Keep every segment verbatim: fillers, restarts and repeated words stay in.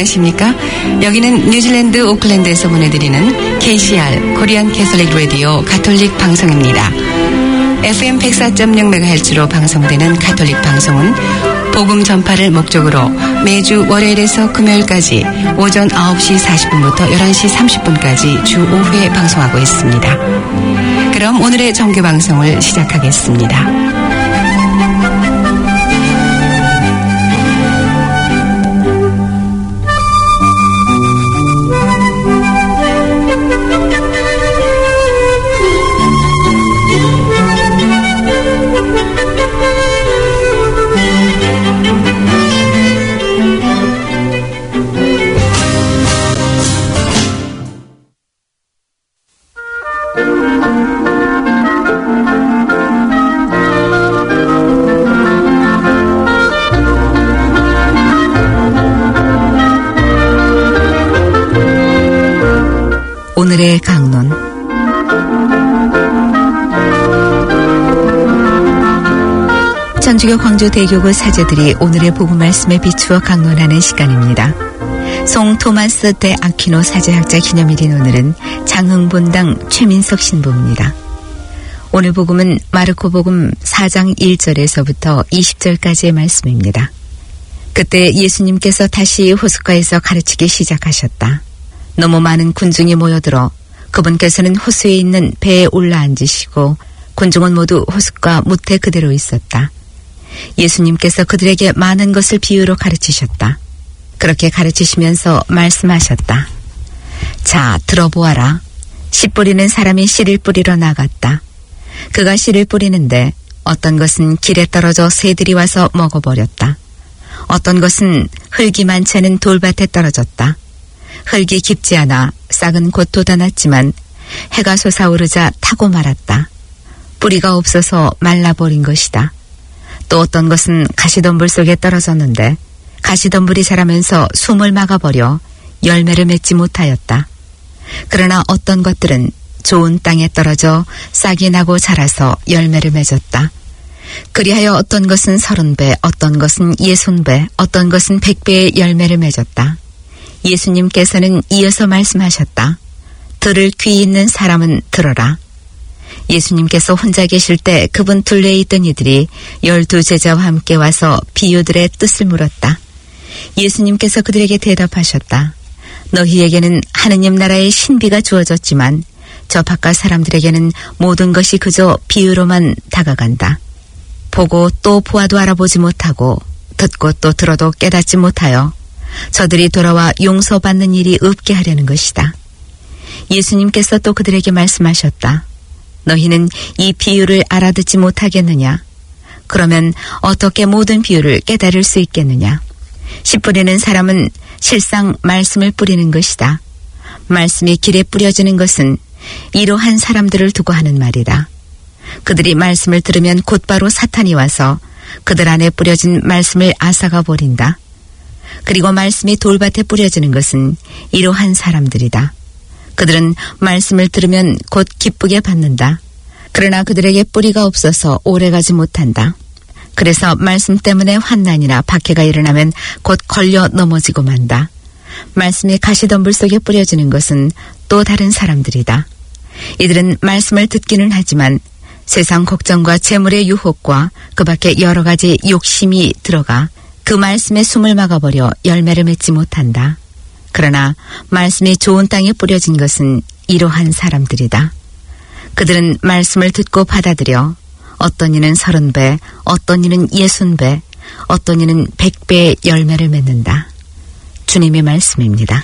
안녕하십니까? 여기는 뉴질랜드 오클랜드에서 보내드리는 케이씨알 코리안 캐톨릭 라디오 가톨릭 방송입니다. 에프엠 백사 점 영 메가헤르츠로 방송되는 가톨릭 방송은 복음 전파를 목적으로 매주 월요일에서 금요일까지 오전 아홉 시 사십 분부터 열한 시 삼십 분까지 주 오 회 방송하고 있습니다. 그럼 오늘의 정규 방송을 시작하겠습니다. 오늘의 강론. 천주교 광주대교구 사제들이 오늘의 복음 말씀에 비추어 강론하는 시간입니다. 송 토마스 데 아퀴노 사제학자 기념일인 오늘은 장흥본당 최민석 신부입니다. 오늘 복음은 마르코 복음 사 장 일 절에서부터 이십 절까지의 말씀입니다. 그때 예수님께서 다시 호숫가에서 가르치기 시작하셨다. 너무 많은 군중이 모여들어 그분께서는 호수에 있는 배에 올라앉으시고 군중은 모두 호숫가 무태 그대로 있었다. 예수님께서 그들에게 많은 것을 비유로 가르치셨다. 그렇게 가르치시면서 말씀하셨다. 자, 들어보아라. 씨 뿌리는 사람이 씨를 뿌리러 나갔다. 그가 씨를 뿌리는데 어떤 것은 길에 떨어져 새들이 와서 먹어버렸다. 어떤 것은 흙이 많지 않은 돌밭에 떨어졌다. 흙이 깊지 않아 싹은 곧 돋아났지만 해가 솟아오르자 타고 말았다. 뿌리가 없어서 말라버린 것이다. 또 어떤 것은 가시덤불 속에 떨어졌는데 가시덤불이 자라면서 숨을 막아버려 열매를 맺지 못하였다. 그러나 어떤 것들은 좋은 땅에 떨어져 싹이 나고 자라서 열매를 맺었다. 그리하여 어떤 것은 서른 배, 어떤 것은 예순 배, 어떤 것은 백 배의 열매를 맺었다. 예수님께서는 이어서 말씀하셨다. 들을 귀 있는 사람은 들어라. 예수님께서 혼자 계실 때 그분 둘레에 있던 이들이 열두 제자와 함께 와서 비유들의 뜻을 물었다. 예수님께서 그들에게 대답하셨다. 너희에게는 하느님 나라의 신비가 주어졌지만 저 바깥 사람들에게는 모든 것이 그저 비유로만 다가간다. 보고 또 보아도 알아보지 못하고 듣고 또 들어도 깨닫지 못하여 저들이 돌아와 용서받는 일이 없게 하려는 것이다. 예수님께서 또 그들에게 말씀하셨다. 너희는 이 비유를 알아듣지 못하겠느냐? 그러면 어떻게 모든 비유를 깨달을 수 있겠느냐? 씨 뿌리는 사람은 실상 말씀을 뿌리는 것이다. 말씀이 길에 뿌려지는 것은 이러한 사람들을 두고 하는 말이다. 그들이 말씀을 들으면 곧바로 사탄이 와서 그들 안에 뿌려진 말씀을 앗아가 버린다. 그리고 말씀이 돌밭에 뿌려지는 것은 이러한 사람들이다. 그들은 말씀을 들으면 곧 기쁘게 받는다. 그러나 그들에게 뿌리가 없어서 오래가지 못한다. 그래서 말씀 때문에 환난이나 박해가 일어나면 곧 걸려 넘어지고 만다. 말씀이 가시덤불 속에 뿌려지는 것은 또 다른 사람들이다. 이들은 말씀을 듣기는 하지만 세상 걱정과 재물의 유혹과 그 밖에 여러 가지 욕심이 들어가 그 말씀에 숨을 막아버려 열매를 맺지 못한다. 그러나 말씀이 좋은 땅에 뿌려진 것은 이러한 사람들이다. 그들은 말씀을 듣고 받아들여 어떤 이는 서른 배, 어떤 이는 예순 배, 어떤 이는 백 배의 열매를 맺는다. 주님의 말씀입니다.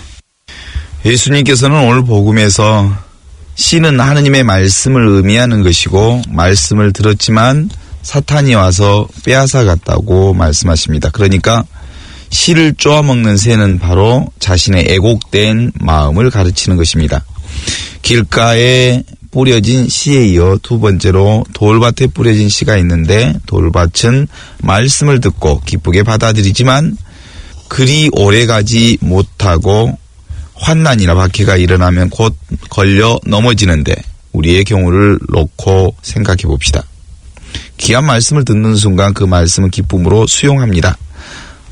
예수님께서는 오늘 복음에서 씨는 하느님의 말씀을 의미하는 것이고 말씀을 들었지만 사탄이 와서 빼앗아 갔다고 말씀하십니다. 그러니까 씨를 쪼아먹는 새는 바로 자신의 애곡된 마음을 가르치는 것입니다. 길가에 뿌려진 씨에 이어 두 번째로 돌밭에 뿌려진 씨가 있는데 돌밭은 말씀을 듣고 기쁘게 받아들이지만 그리 오래가지 못하고 환난이나 박해가 일어나면 곧 걸려 넘어지는데 우리의 경우를 놓고 생각해 봅시다. 귀한 말씀을 듣는 순간 그 말씀은 기쁨으로 수용합니다.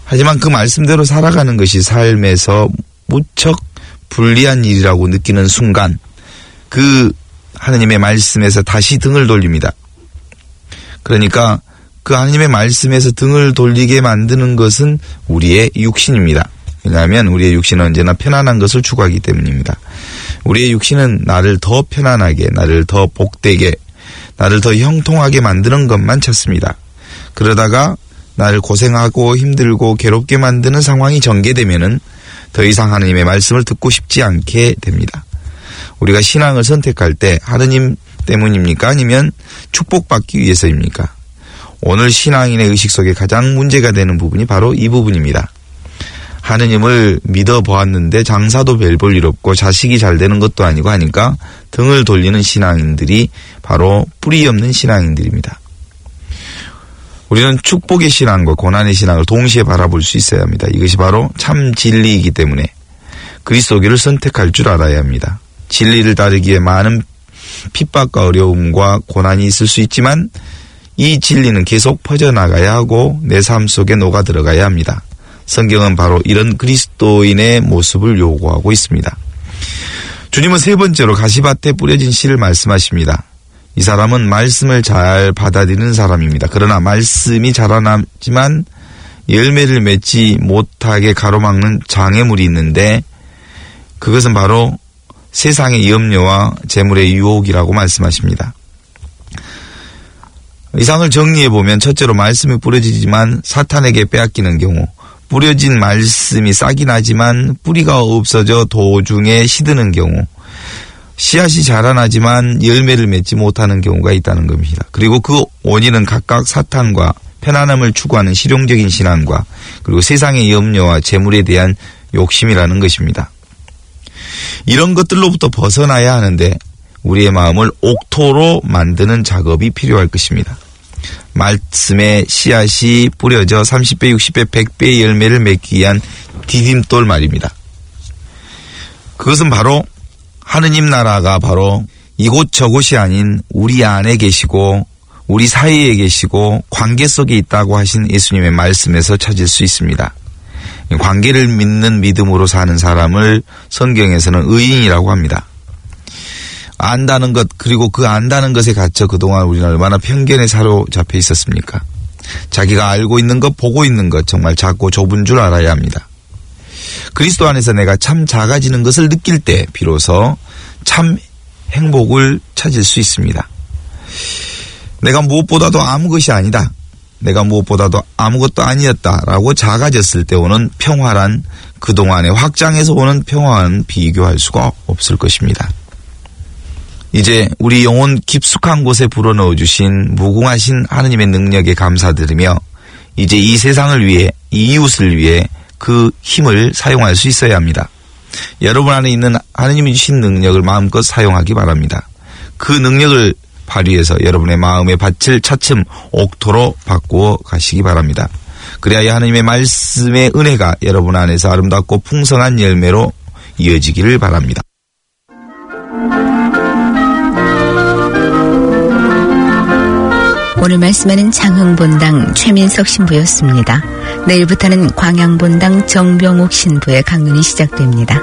하지만 그 말씀대로 살아가는 것이 삶에서 무척 불리한 일이라고 느끼는 순간 그 하느님의 말씀에서 다시 등을 돌립니다. 그러니까 그 하느님의 말씀에서 등을 돌리게 만드는 것은 우리의 육신입니다. 왜냐하면 우리의 육신은 언제나 편안한 것을 추구하기 때문입니다. 우리의 육신은 나를 더 편안하게, 나를 더 복되게, 나를 더 형통하게 만드는 것만 찾습니다. 그러다가 나를 고생하고 힘들고 괴롭게 만드는 상황이 전개되면은 더 이상 하느님의 말씀을 듣고 싶지 않게 됩니다. 우리가 신앙을 선택할 때 하느님 때문입니까? 아니면 축복받기 위해서입니까? 오늘 신앙인의 의식 속에 가장 문제가 되는 부분이 바로 이 부분입니다. 하느님을 믿어보았는데 장사도 별 볼 일 없고 자식이 잘 되는 것도 아니고 하니까 등을 돌리는 신앙인들이 바로 뿌리 없는 신앙인들입니다. 우리는 축복의 신앙과 고난의 신앙을 동시에 바라볼 수 있어야 합니다. 이것이 바로 참 진리이기 때문에 그리스도교를 선택할 줄 알아야 합니다. 진리를 따르기에 많은 핍박과 어려움과 고난이 있을 수 있지만 이 진리는 계속 퍼져나가야 하고 내 삶 속에 녹아 들어가야 합니다. 성경은 바로 이런 그리스도인의 모습을 요구하고 있습니다. 주님은 세 번째로 가시밭에 뿌려진 씨를 말씀하십니다. 이 사람은 말씀을 잘 받아들이는 사람입니다. 그러나 말씀이 자라나지만 열매를 맺지 못하게 가로막는 장애물이 있는데 그것은 바로 세상의 염려와 재물의 유혹이라고 말씀하십니다. 이상을 정리해보면 첫째로 말씀이 뿌려지지만 사탄에게 빼앗기는 경우, 뿌려진 말씀이 싹이 나지만 뿌리가 없어져 도중에 시드는 경우, 씨앗이 자라나지만 열매를 맺지 못하는 경우가 있다는 겁니다. 그리고 그 원인은 각각 사탄과 편안함을 추구하는 실용적인 신앙과 그리고 세상의 염려와 재물에 대한 욕심이라는 것입니다. 이런 것들로부터 벗어나야 하는데 우리의 마음을 옥토로 만드는 작업이 필요할 것입니다. 말씀의 씨앗이 뿌려져 삼십 배, 육십 배, 백 배의 열매를 맺기 위한 디딤돌 말입니다. 그것은 바로 하느님 나라가 바로 이곳 저곳이 아닌 우리 안에 계시고 우리 사이에 계시고 관계 속에 있다고 하신 예수님의 말씀에서 찾을 수 있습니다. 관계를 믿는 믿음으로 사는 사람을 성경에서는 의인이라고 합니다. 안다는 것 그리고 그 안다는 것에 갇혀 그동안 우리는 얼마나 편견에 사로잡혀 있었습니까? 자기가 알고 있는 것, 보고 있는 것 정말 작고 좁은 줄 알아야 합니다. 그리스도 안에서 내가 참 작아지는 것을 느낄 때 비로소 참 행복을 찾을 수 있습니다. 내가 무엇보다도 아무것이 아니다. 내가 무엇보다도 아무것도 아니었다라고 작아졌을 때 오는 평화란 그동안의 확장에서 오는 평화와는 비교할 수가 없을 것입니다. 이제 우리 영혼 깊숙한 곳에 불어넣어 주신 무궁하신 하느님의 능력에 감사드리며 이제 이 세상을 위해 이 이웃을 위해 그 힘을 사용할 수 있어야 합니다. 여러분 안에 있는 하느님이 주신 능력을 마음껏 사용하기 바랍니다. 그 능력을 발휘해서 여러분의 마음의 밭을 차츰 옥토로 바꾸어 가시기 바랍니다. 그래야 하느님의 말씀의 은혜가 여러분 안에서 아름답고 풍성한 열매로 이어지기를 바랍니다. 오늘 말씀하는 장흥본당 최민석 신부였습니다. 내일부터는 광양본당 정병옥 신부의 강론이 시작됩니다.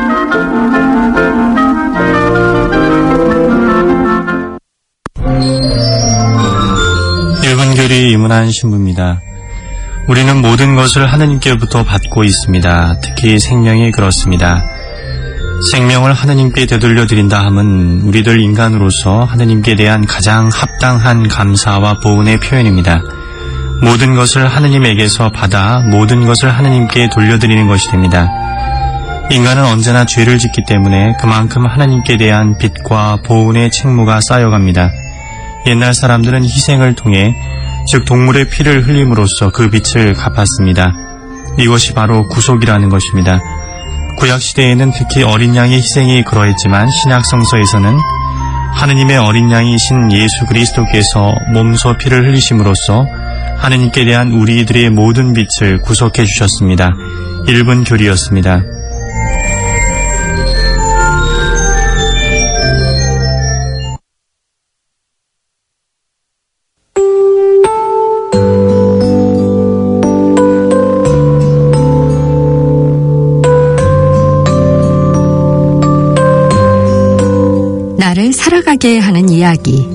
일본교리 이문한 신부입니다. 우리는 모든 것을 하느님께로부터 받고 있습니다. 특히 생명이 그렇습니다. 생명을 하느님께 되돌려 드린다 함은 우리들 인간으로서 하느님께 대한 가장 합당한 감사와 보은의 표현입니다. 모든 것을 하느님에게서 받아 모든 것을 하느님께 돌려드리는 것이 됩니다. 인간은 언제나 죄를 짓기 때문에 그만큼 하느님께 대한 빚과 보은의 책무가 쌓여갑니다. 옛날 사람들은 희생을 통해 즉 동물의 피를 흘림으로써 그 빚을 갚았습니다. 이것이 바로 구속이라는 것입니다. 구약시대에는 특히 어린 양의 희생이 그러했지만 신약성서에서는 하느님의 어린 양이신 예수 그리스도께서 몸소 피를 흘리심으로써 하느님께 대한 우리들의 모든 빚을 구속해 주셨습니다. 일 분 교리였습니다. 살아가게 하는 이야기.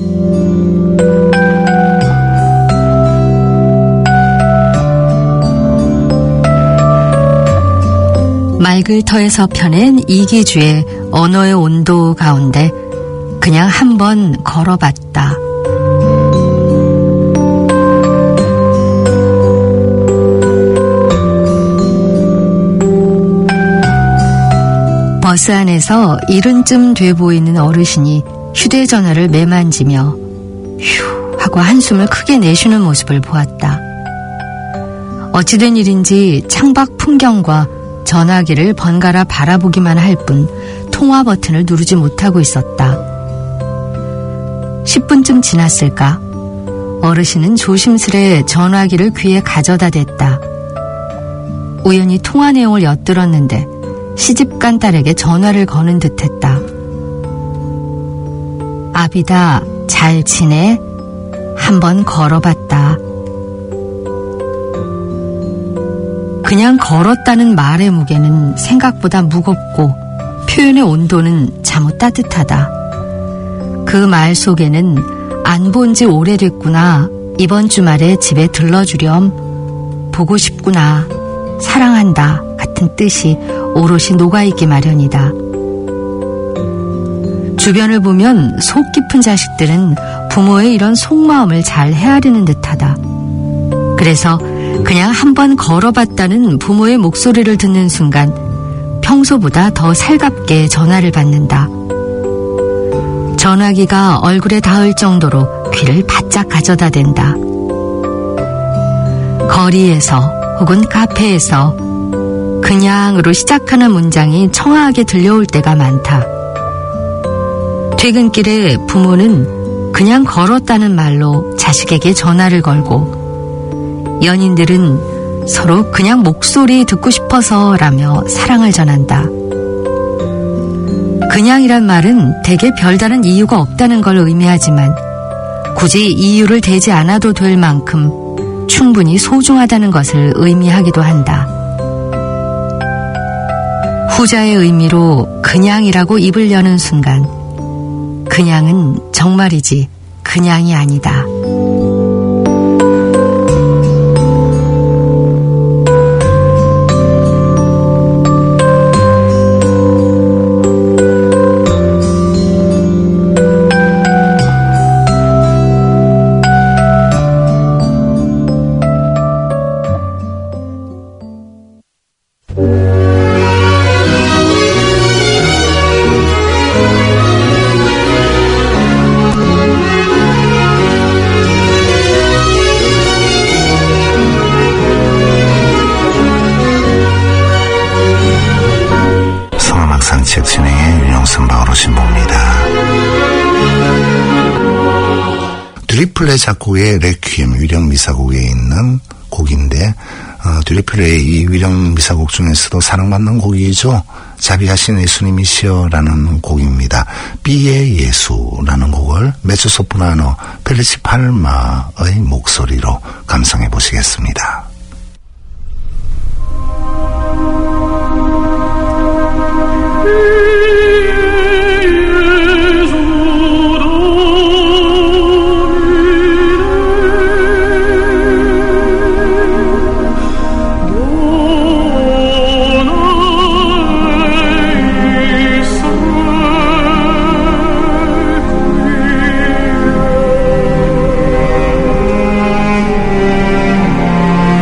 말글터에서 펴낸 이기주의 언어의 온도 가운데 그냥 한번 걸어봤다. 버스 안에서 이른쯤 돼 보이는 어르신이 휴대전화를 매만지며 휴 하고 한숨을 크게 내쉬는 모습을 보았다. 어찌된 일인지 창밖 풍경과 전화기를 번갈아 바라보기만 할 뿐 통화 버튼을 누르지 못하고 있었다. 십 분쯤 지났을까? 어르신은 조심스레 전화기를 귀에 가져다 댔다. 우연히 통화 내용을 엿들었는데 시집간 딸에게 전화를 거는 듯했다. 아비다, 잘 지내? 한번 걸어봤다. 그냥 걸었다는 말의 무게는 생각보다 무겁고 표현의 온도는 참으 따뜻하다. 그 말 속에는 안 본 지 오래됐구나, 이번 주말에 집에 들러주렴, 보고 싶구나, 사랑한다 같은 뜻이 오롯이 녹아있기 마련이다. 주변을 보면 속 깊은 자식들은 부모의 이런 속마음을 잘 헤아리는 듯하다. 그래서 그냥 한번 걸어봤다는 부모의 목소리를 듣는 순간 평소보다 더 살갑게 전화를 받는다. 전화기가 얼굴에 닿을 정도로 귀를 바짝 가져다 댄다. 거리에서 혹은 카페에서 그냥으로 시작하는 문장이 청아하게 들려올 때가 많다. 퇴근길에 부모는 그냥 걸었다는 말로 자식에게 전화를 걸고, 연인들은 서로 그냥 목소리 듣고 싶어서라며 사랑을 전한다. 그냥이란 말은 대개 별다른 이유가 없다는 걸 의미하지만 굳이 이유를 대지 않아도 될 만큼 충분히 소중하다는 것을 의미하기도 한다. 후자의 의미로 그냥이라고 입을 여는 순간 그냥은 정말이지 그냥이 아니다. 책 진행의 윤영선 바오로 신부입니다. 듀리플레 작곡의 레퀴엠 위령 미사곡에 있는 곡인데 어, 듀리플레의 이 위령 미사곡 중에서도 사랑받는 곡이죠. 자비하신 예수님이시여라는 곡입니다. 비의 예수라는 곡을 메조소프라노 펠리치 팔마의 목소리로 감상해 보시겠습니다. Thank you.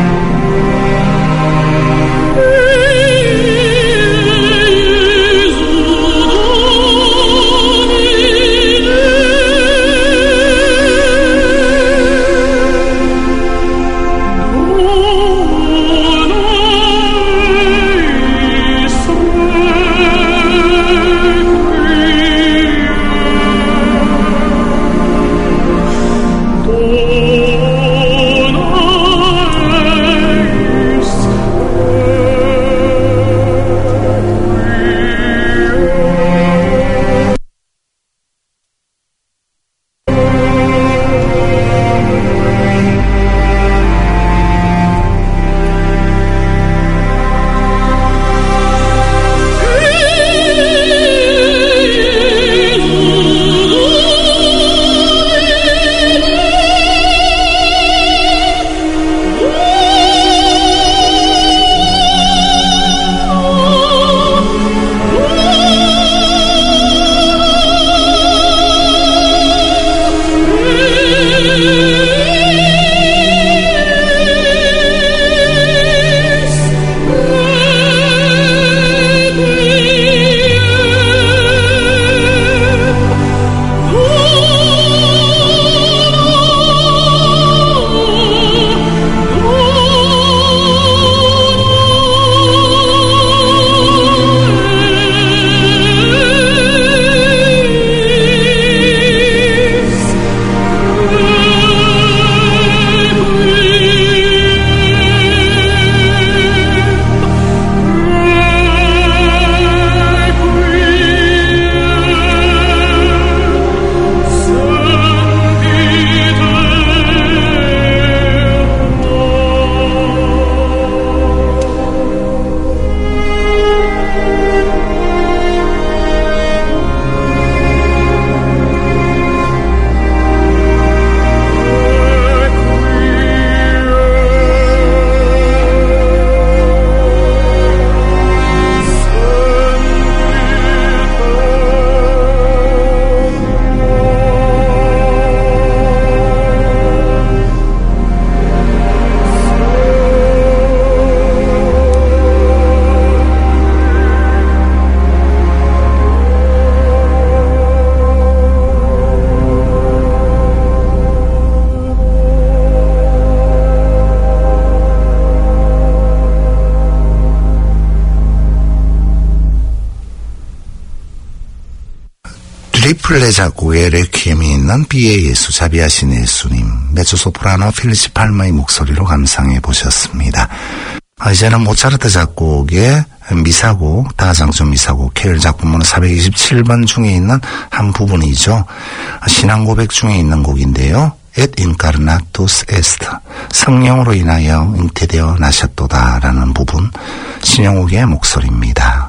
플레 작곡의 레퀴엠이 있는 비의 예수 자비하신 예수님, 메조소프라노 필리시 팔마의 목소리로 감상해 보셨습니다. 아, 이제는 모차르트 작곡의 미사곡, 다장조 미사곡, 케일 작품은 사백이십칠 번 중에 있는 한 부분이죠. 신앙 고백 중에 있는 곡인데요. Et incarnatus est, 성령으로 인하여 잉태되어 나셨도다라는 부분, 신영욱의 목소리입니다.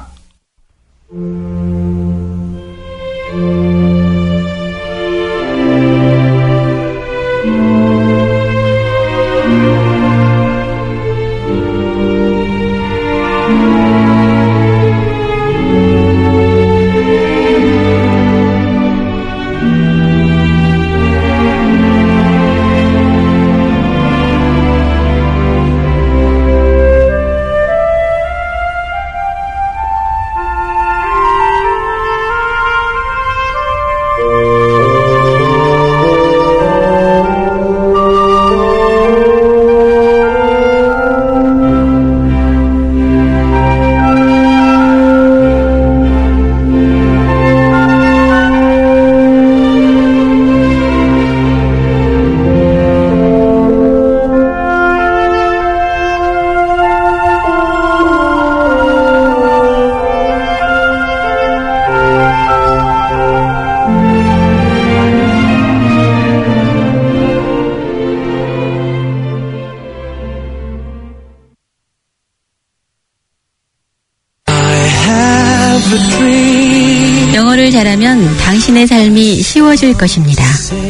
영어를 잘하면 당신의 삶이 쉬워질 것입니다.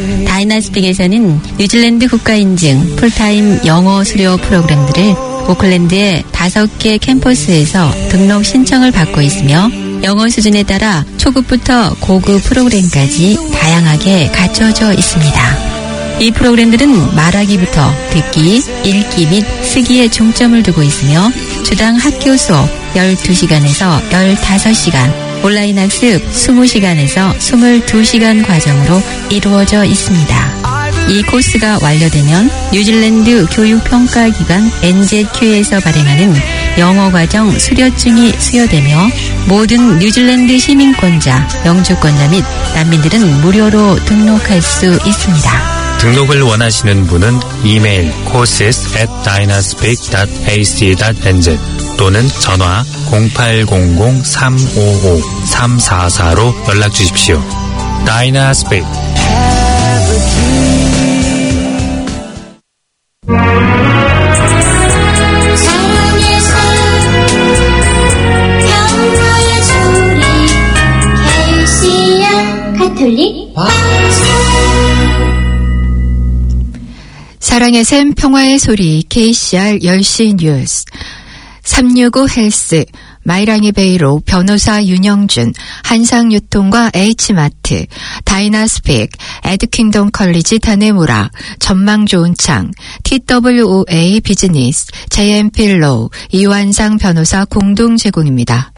다이나스픽에서는 뉴질랜드 국가인증 풀타임 영어 수료 프로그램들을 오클랜드의 다섯 개 캠퍼스에서 등록 신청을 받고 있으며 영어 수준에 따라 초급부터 고급 프로그램까지 다양하게 갖춰져 있습니다. 이 프로그램들은 말하기부터 듣기, 읽기 및 쓰기에 중점을 두고 있으며 주당 학교 수업 열두 시간에서 열다섯 시간, 온라인 학습 이십 시간에서 이십이 시간 과정으로 이루어져 있습니다. 이 코스가 완료되면 뉴질랜드 교육평가기관 엔제큐에서 발행하는 영어과정 수료증이 수여되며 모든 뉴질랜드 시민권자, 영주권자 및 난민들은 무료로 등록할 수 있습니다. 등록을 원하시는 분은 이메일 courses at dynaspik dot a c dot n z 또는 전화 공팔공공 삼오오 삼사사로 연락 주십시오. 다이나스픽. 가톨릭 사랑의 샘 평화의 소리 케이씨알 열 시 뉴스 삼육오 헬스 마이랑이 베이로 변호사 윤영준 한상유통과 H마트 다이나스픽 에듀킹덤 컬리지 다네무라 전망 좋은 창 티더블유오에이 비즈니스 제이엠필로우 이완상 변호사 공동 제공입니다.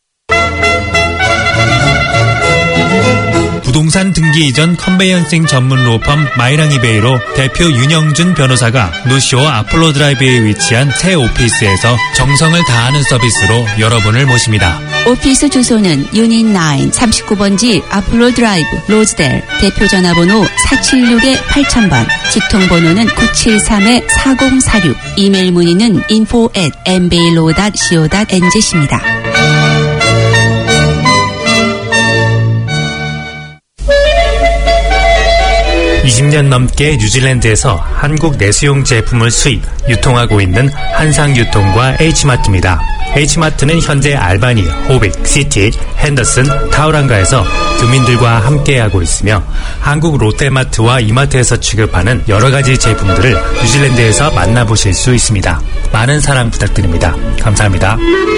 부동산 등기 이전 컨베이언싱 전문 로펌 마이랑이베이로 대표 윤영준 변호사가 노쇼 아폴로 드라이브에 위치한 새 오피스에서 정성을 다하는 서비스로 여러분을 모십니다. 오피스 주소는 유닛 구 삼십구 번지 아폴로 드라이브 로즈델, 대표 전화번호 사칠육 팔천 번, 직통번호는 구칠삼 사공사육, 이메일 문의는 info at 엠베일로 닷 씨오 닷 엔지입니다. 이십 년 넘게 뉴질랜드에서 한국 내수용 제품을 수입, 유통하고 있는 한상유통과 H마트입니다. H마트는 현재 알바니, 호빅, 시티, 핸더슨, 타우랑가에서 교민들과 함께하고 있으며 한국 롯데마트와 이마트에서 취급하는 여러 가지 제품들을 뉴질랜드에서 만나보실 수 있습니다. 많은 사랑 부탁드립니다. 감사합니다.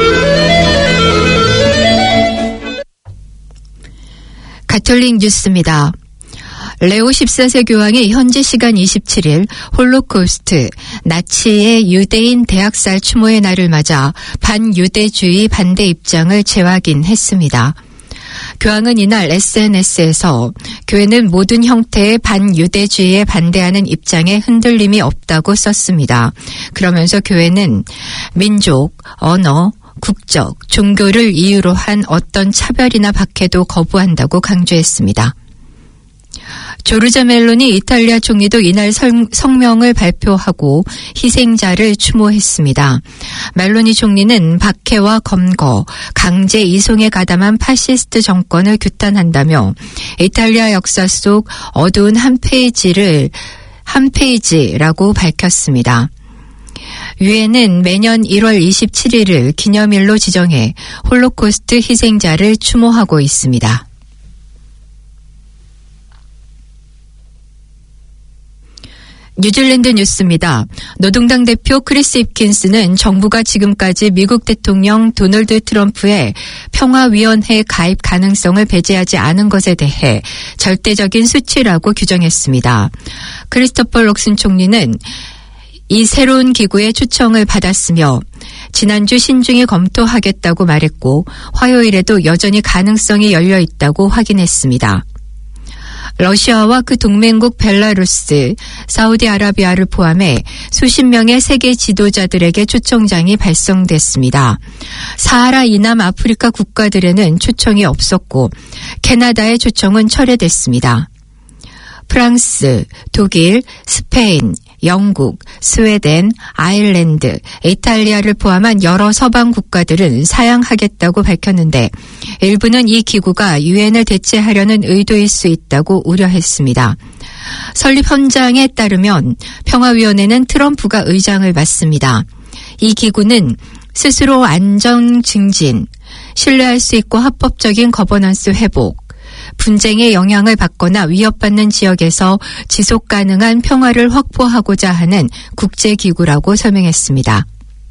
가톨릭 뉴스입니다. 레오 십사 세 교황이 현지 시간 이십칠 일 홀로코스트, 나치의 유대인 대학살 추모의 날을 맞아 반유대주의 반대 입장을 재확인했습니다. 교황은 이날 에스엔에스에서 교회는 모든 형태의 반유대주의에 반대하는 입장에 흔들림이 없다고 썼습니다. 그러면서 교회는 민족, 언어, 국적, 종교를 이유로 한 어떤 차별이나 박해도 거부한다고 강조했습니다. 조르자 멜로니 이탈리아 총리도 이날 성, 성명을 발표하고 희생자를 추모했습니다. 멜로니 총리는 박해와 검거, 강제 이송에 가담한 파시스트 정권을 규탄한다며 이탈리아 역사 속 어두운 한 페이지를 한 페이지라고 밝혔습니다. 유엔은 매년 일월 이십칠일을 기념일로 지정해 홀로코스트 희생자를 추모하고 있습니다. 뉴질랜드 뉴스입니다. 노동당 대표 크리스 힙킨스는 정부가 지금까지 미국 대통령 도널드 트럼프의 평화위원회 가입 가능성을 배제하지 않은 것에 대해 절대적인 수치라고 규정했습니다. 크리스토퍼 록슨 총리는 이 새로운 기구의 초청을 받았으며 지난주 신중히 검토하겠다고 말했고 화요일에도 여전히 가능성이 열려 있다고 확인했습니다. 러시아와 그 동맹국 벨라루스, 사우디아라비아를 포함해 수십 명의 세계 지도자들에게 초청장이 발송됐습니다. 사하라 이남 아프리카 국가들에는 초청이 없었고 캐나다의 초청은 철회됐습니다. 프랑스, 독일, 스페인, 영국, 스웨덴, 아일랜드, 이탈리아를 포함한 여러 서방 국가들은 사양하겠다고 밝혔는데 일부는 이 기구가 유엔을 대체하려는 의도일 수 있다고 우려했습니다. 설립 현장에 따르면 평화위원회는 트럼프가 의장을 맡습니다. 이 기구는 스스로 안전 증진, 신뢰할 수 있고 합법적인 거버넌스 회복, 분쟁의 영향을 받거나 위협받는 지역에서 지속 가능한 평화를 확보하고자 하는 국제기구라고 설명했습니다.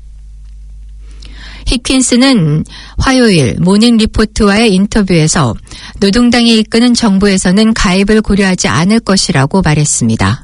히킨스는 화요일 모닝 리포트와의 인터뷰에서 노동당이 이끄는 정부에서는 가입을 고려하지 않을 것이라고 말했습니다.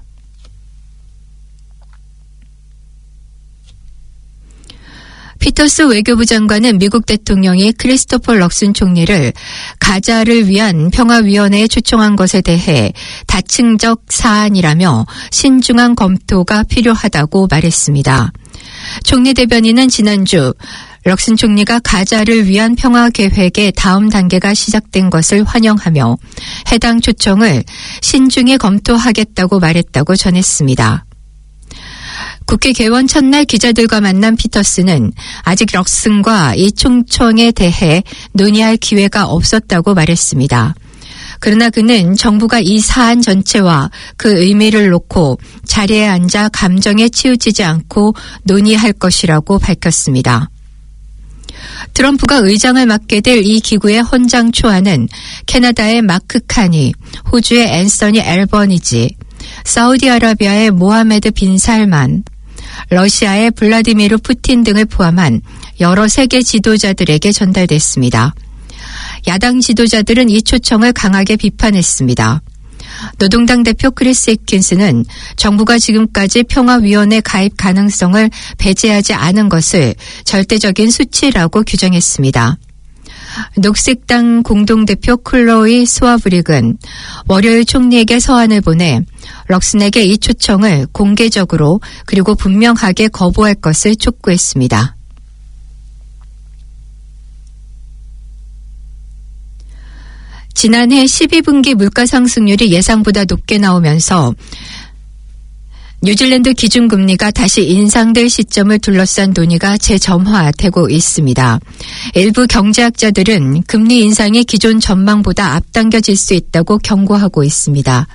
피터스 외교부 장관은 미국 대통령이 크리스토퍼 럭슨 총리를 가자를 위한 평화위원회에 초청한 것에 대해 다층적 사안이라며 신중한 검토가 필요하다고 말했습니다. 총리 대변인은 지난주 럭슨 총리가 가자를 위한 평화 계획의 다음 단계가 시작된 것을 환영하며 해당 초청을 신중히 검토하겠다고 말했다고 전했습니다. 국회 개원 첫날 기자들과 만난 피터스는 아직 럭슨과 이 초청에 대해 논의할 기회가 없었다고 말했습니다. 그러나 그는 정부가 이 사안 전체와 그 의미를 놓고 자리에 앉아 감정에 치우치지 않고 논의할 것이라고 밝혔습니다. 트럼프가 의장을 맡게 될 이 기구의 헌장 초안은 캐나다의 마크 카니, 호주의 앤서니 앨버니지, 사우디아라비아의 모하메드 빈 살만, 러시아의 블라디미르 푸틴 등을 포함한 여러 세계 지도자들에게 전달됐습니다. 야당 지도자들은 이 초청을 강하게 비판했습니다. 노동당 대표 크리스 힙킨스는 정부가 지금까지 평화위원회 가입 가능성을 배제하지 않은 것을 절대적인 수치라고 규정했습니다. 녹색당 공동대표 클로이 스와브릭은 월요일 총리에게 서한을 보내 럭슨에게 이 초청을 공개적으로 그리고 분명하게 거부할 것을 촉구했습니다. 지난해 십이 분기 물가 상승률이 예상보다 높게 나오면서 뉴질랜드 기준금리가 다시 인상될 시점을 둘러싼 논의가 재점화되고 있습니다. 일부 경제학자들은 금리 인상이 기존 전망보다 앞당겨질 수 있다고 경고하고 있습니다.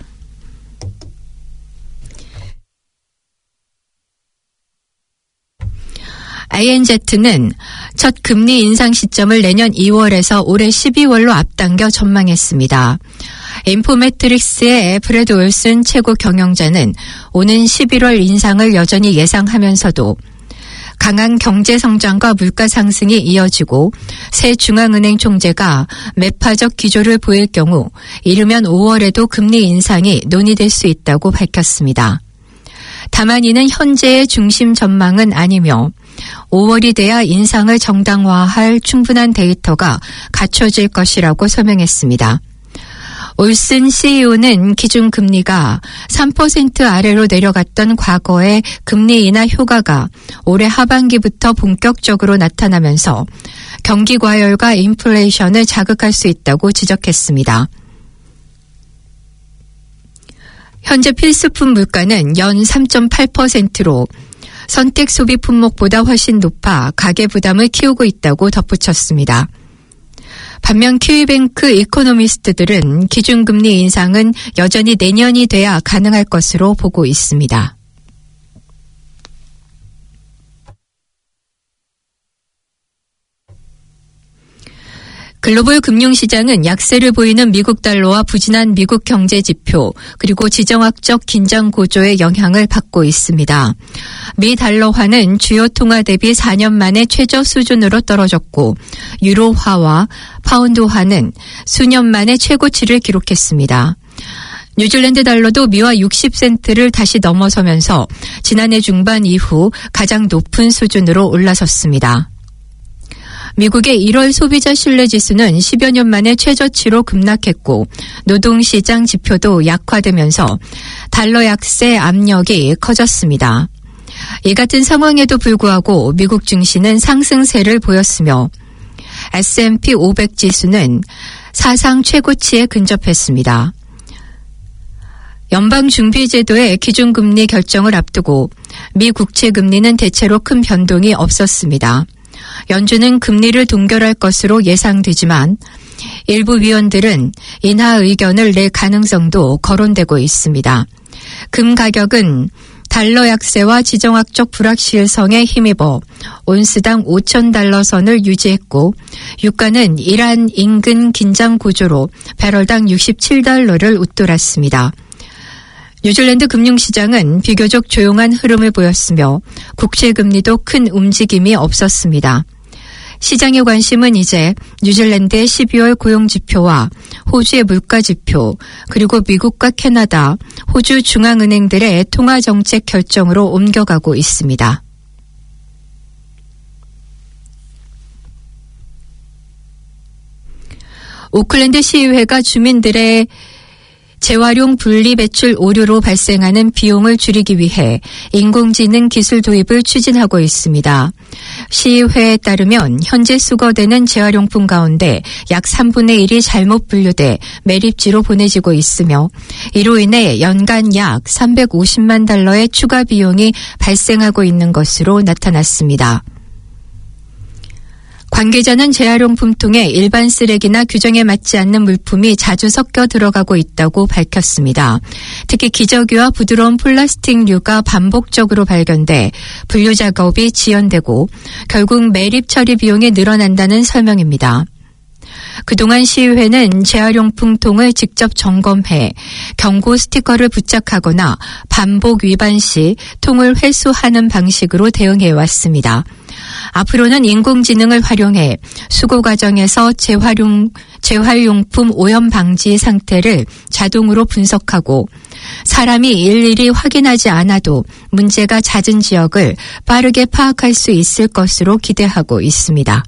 아이엔제이는 첫 금리 인상 시점을 내년 이월에서 올해 십이월로 앞당겨 전망했습니다. 인포매트릭스의 프레드 올슨 최고 경영자는 오는 십일월 인상을 여전히 예상하면서도 강한 경제 성장과 물가 상승이 이어지고 새 중앙은행 총재가 매파적 기조를 보일 경우 이르면 오월에도 금리 인상이 논의될 수 있다고 밝혔습니다. 다만 이는 현재의 중심 전망은 아니며 오월이 돼야 인상을 정당화할 충분한 데이터가 갖춰질 것이라고 설명했습니다. 올슨 씨이오는 기준금리가 삼 퍼센트 아래로 내려갔던 과거의 금리 인하 효과가 올해 하반기부터 본격적으로 나타나면서 경기 과열과 인플레이션을 자극할 수 있다고 지적했습니다. 현재 필수품 물가는 연 삼 점 팔 퍼센트로 선택 소비 품목보다 훨씬 높아 가계 부담을 키우고 있다고 덧붙였습니다. 반면 키위뱅크 이코노미스트들은 기준금리 인상은 여전히 내년이 돼야 가능할 것으로 보고 있습니다. 글로벌 금융시장은 약세를 보이는 미국 달러와 부진한 미국 경제 지표 그리고 지정학적 긴장 고조의 영향을 받고 있습니다. 미 달러화는 주요 통화 대비 사 년 만에 최저 수준으로 떨어졌고 유로화와 파운드화는 수년 만에 최고치를 기록했습니다. 뉴질랜드 달러도 미화 육십 센트를 다시 넘어서면서 지난해 중반 이후 가장 높은 수준으로 올라섰습니다. 미국의 일월 소비자 신뢰지수는 십여 년 만에 최저치로 급락했고 노동시장 지표도 약화되면서 달러 약세 압력이 커졌습니다. 이 같은 상황에도 불구하고 미국 증시는 상승세를 보였으며 에스 앤 피 오백 지수는 사상 최고치에 근접했습니다. 연방준비제도의 기준금리 결정을 앞두고 미 국채금리는 대체로 큰 변동이 없었습니다. 연준은 금리를 동결할 것으로 예상되지만 일부 위원들은 인하 의견을 낼 가능성도 거론되고 있습니다. 금 가격은 달러 약세와 지정학적 불확실성에 힘입어 온스당 오천 달러 선을 유지했고 유가는 이란 인근 긴장 구조로 배럴당 육십칠 달러를 웃돌았습니다. 뉴질랜드 금융시장은 비교적 조용한 흐름을 보였으며 국채금리도 큰 움직임이 없었습니다. 시장의 관심은 이제 뉴질랜드의 십이월 고용지표와 호주의 물가지표 그리고 미국과 캐나다, 호주 중앙은행들의 통화정책 결정으로 옮겨가고 있습니다. 오클랜드 시의회가 주민들의 재활용 분리배출 오류로 발생하는 비용을 줄이기 위해 인공지능 기술 도입을 추진하고 있습니다. 시의회에 따르면 현재 수거되는 재활용품 가운데 약 삼분의 일이 잘못 분류돼 매립지로 보내지고 있으며 이로 인해 연간 약 삼백오십만 달러의 추가 비용이 발생하고 있는 것으로 나타났습니다. 관계자는 재활용품 통에 일반 쓰레기나 규정에 맞지 않는 물품이 자주 섞여 들어가고 있다고 밝혔습니다. 특히 기저귀와 부드러운 플라스틱류가 반복적으로 발견돼 분류 작업이 지연되고 결국 매립 처리 비용이 늘어난다는 설명입니다. 그동안 시의회는 재활용품 통을 직접 점검해 경고 스티커를 부착하거나 반복 위반 시 통을 회수하는 방식으로 대응해왔습니다. 앞으로는 인공지능을 활용해 수거 과정에서 재활용, 재활용품 오염 방지 상태를 자동으로 분석하고 사람이 일일이 확인하지 않아도 문제가 잦은 지역을 빠르게 파악할 수 있을 것으로 기대하고 있습니다.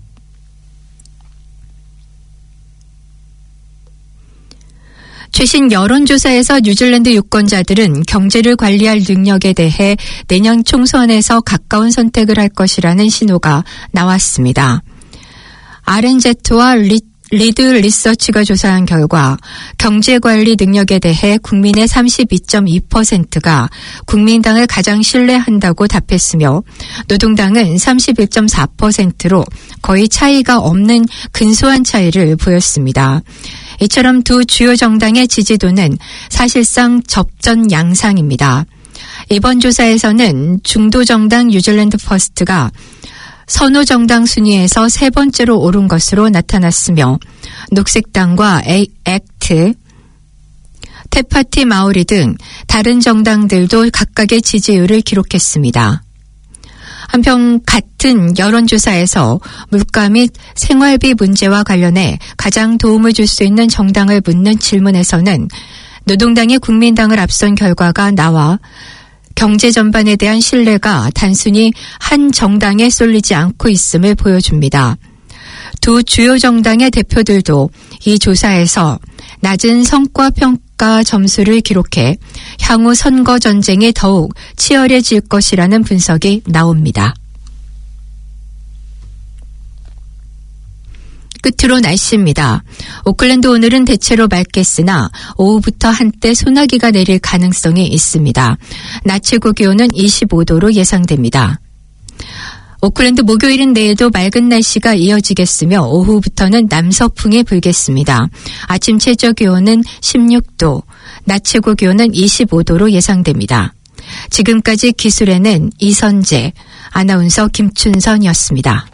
최신 여론조사에서 뉴질랜드 유권자들은 경제를 관리할 능력에 대해 내년 총선에서 가까운 선택을 할 것이라는 신호가 나왔습니다. 알엔제트와 리, 리드 리서치가 조사한 결과 경제관리 능력에 대해 국민의 삼십이 점 이 퍼센트가 국민당을 가장 신뢰한다고 답했으며 노동당은 삼십일 점 사 퍼센트로 거의 차이가 없는 근소한 차이를 보였습니다. 이처럼 두 주요 정당의 지지도는 사실상 접전 양상입니다. 이번 조사에서는 중도 정당 뉴질랜드 퍼스트가 선호 정당 순위에서 세 번째로 오른 것으로 나타났으며 녹색당과 액트, 테파티 마오리 등 다른 정당들도 각각의 지지율을 기록했습니다. 한편 같은 여론조사에서 물가 및 생활비 문제와 관련해 가장 도움을 줄 수 있는 정당을 묻는 질문에서는 노동당이 국민당을 앞선 결과가 나와 경제 전반에 대한 신뢰가 단순히 한 정당에 쏠리지 않고 있음을 보여줍니다. 두 주요 정당의 대표들도 이 조사에서 낮은 성과 평가 점수를 기록해 향후 선거 전쟁이 더욱 치열해질 것이라는 분석이 나옵니다. 끝으로 날씨입니다. 오클랜드 오늘은 대체로 맑겠으나 오후부터 한때 소나기가 내릴 가능성이 있습니다. 낮 최고 기온은 이십오 도로 예상됩니다. 오클랜드 목요일은 내일도 맑은 날씨가 이어지겠으며 오후부터는 남서풍이 불겠습니다. 아침 최저 기온은 십육 도, 낮 최고 기온은 이십오 도로 예상됩니다. 지금까지 기술에는 이선재, 아나운서 김춘선이었습니다.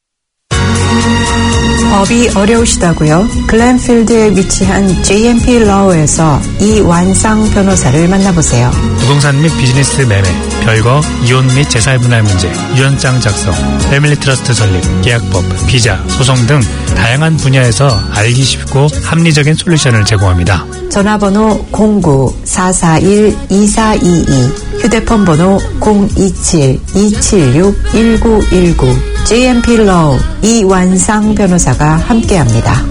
법이 어려우시다고요? 글렌필드에 위치한 제이엠피 러에서 이완상 변호사를 만나보세요. 부동산 및 비즈니스 매매, 별거, 이혼 및 재산분할 문제, 유언장 작성, 패밀리 트러스트 설립, 계약법, 비자, 소송 등 다양한 분야에서 알기 쉽고 합리적인 솔루션을 제공합니다. 전화번호 공구 사사일 이사이이, 휴대폰 번호 공이칠 이칠육 일구일구, 제이엠피 러우 이완상 변호사가 함께합니다.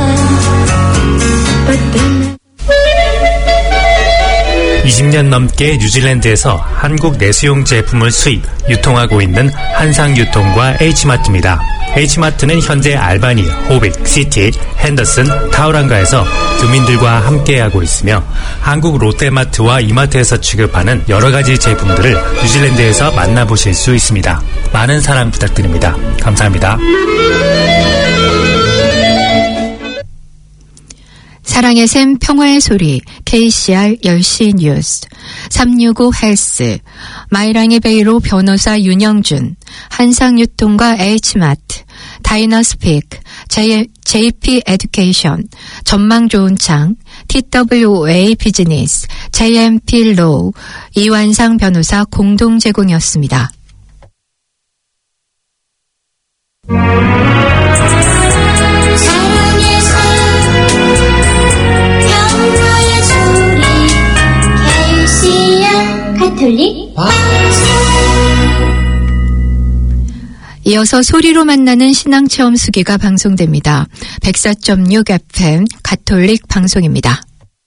이십 년 넘게 뉴질랜드에서 한국 내수용 제품을 수입, 유통하고 있는 한상유통과 H마트입니다. H마트는 현재 알바니, 호빅, 시티, 핸더슨, 타우랑가에서 교민들과 함께하고 있으며 한국 롯데마트와 이마트에서 취급하는 여러 가지 제품들을 뉴질랜드에서 만나보실 수 있습니다. 많은 사랑 부탁드립니다. 감사합니다. 사랑의 샘 평화의 소리 케이씨알 열 시 뉴스 삼육오 헬스 마이랑의 베이로 변호사 윤영준 한상유통과 H마트 다이너스픽 제이피 에듀케이션 전망 좋은 창 티더블유오에이 비즈니스 제이엠피 로우 이완상 변호사 공동 제공이었습니다. 가톨릭 이어서 소리로 만나는 신앙체험 수기가 방송됩니다. 백사 점 육 에프엠 가톨릭 방송입니다.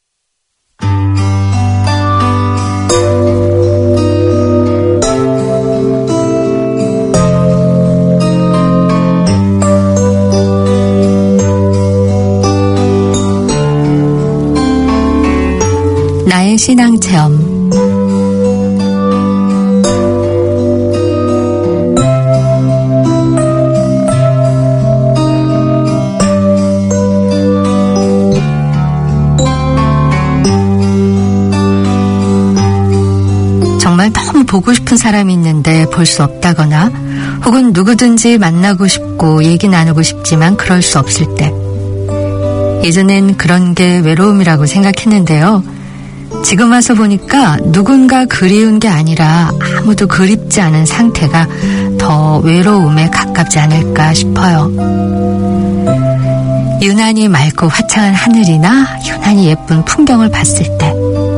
나의 신앙체험 너무 보고 싶은 사람이 있는데 볼 수 없다거나 혹은 누구든지 만나고 싶고 얘기 나누고 싶지만 그럴 수 없을 때 예전엔 그런 게 외로움이라고 생각했는데요. 지금 와서 보니까 누군가 그리운 게 아니라 아무도 그립지 않은 상태가 더 외로움에 가깝지 않을까 싶어요. 유난히 맑고 화창한 하늘이나 유난히 예쁜 풍경을 봤을 때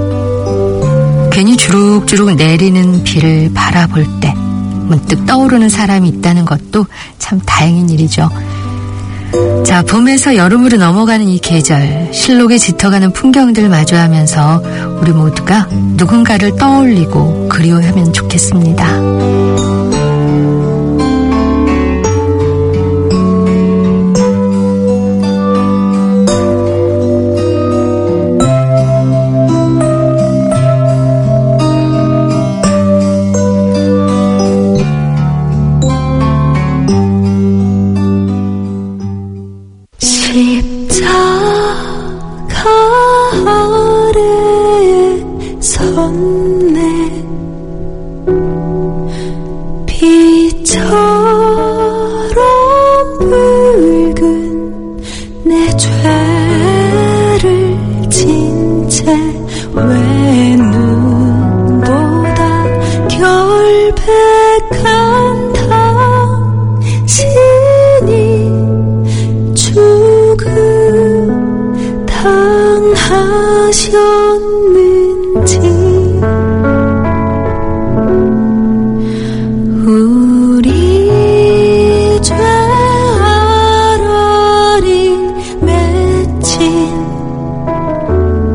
괜히 주룩주룩 내리는 비를 바라볼 때 문득 떠오르는 사람이 있다는 것도 참 다행인 일이죠. 자, 봄에서 여름으로 넘어가는 이 계절, 실록에 짙어가는 풍경들 마주하면서 우리 모두가 누군가를 떠올리고 그리워하면 좋겠습니다.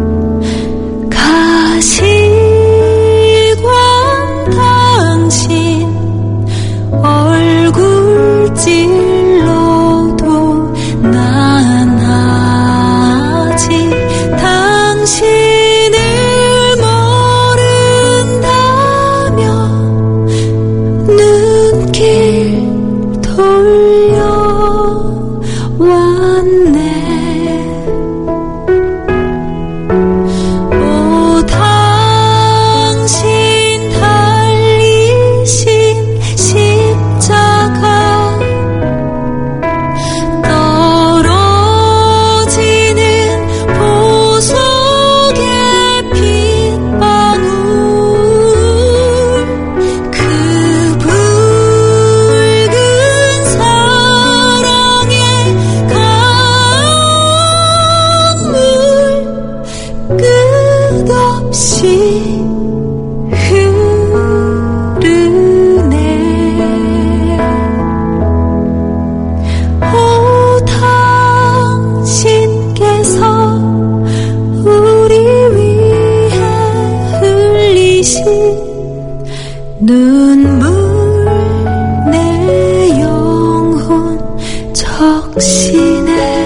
가시관 당신 눈물 내 영혼 적시네.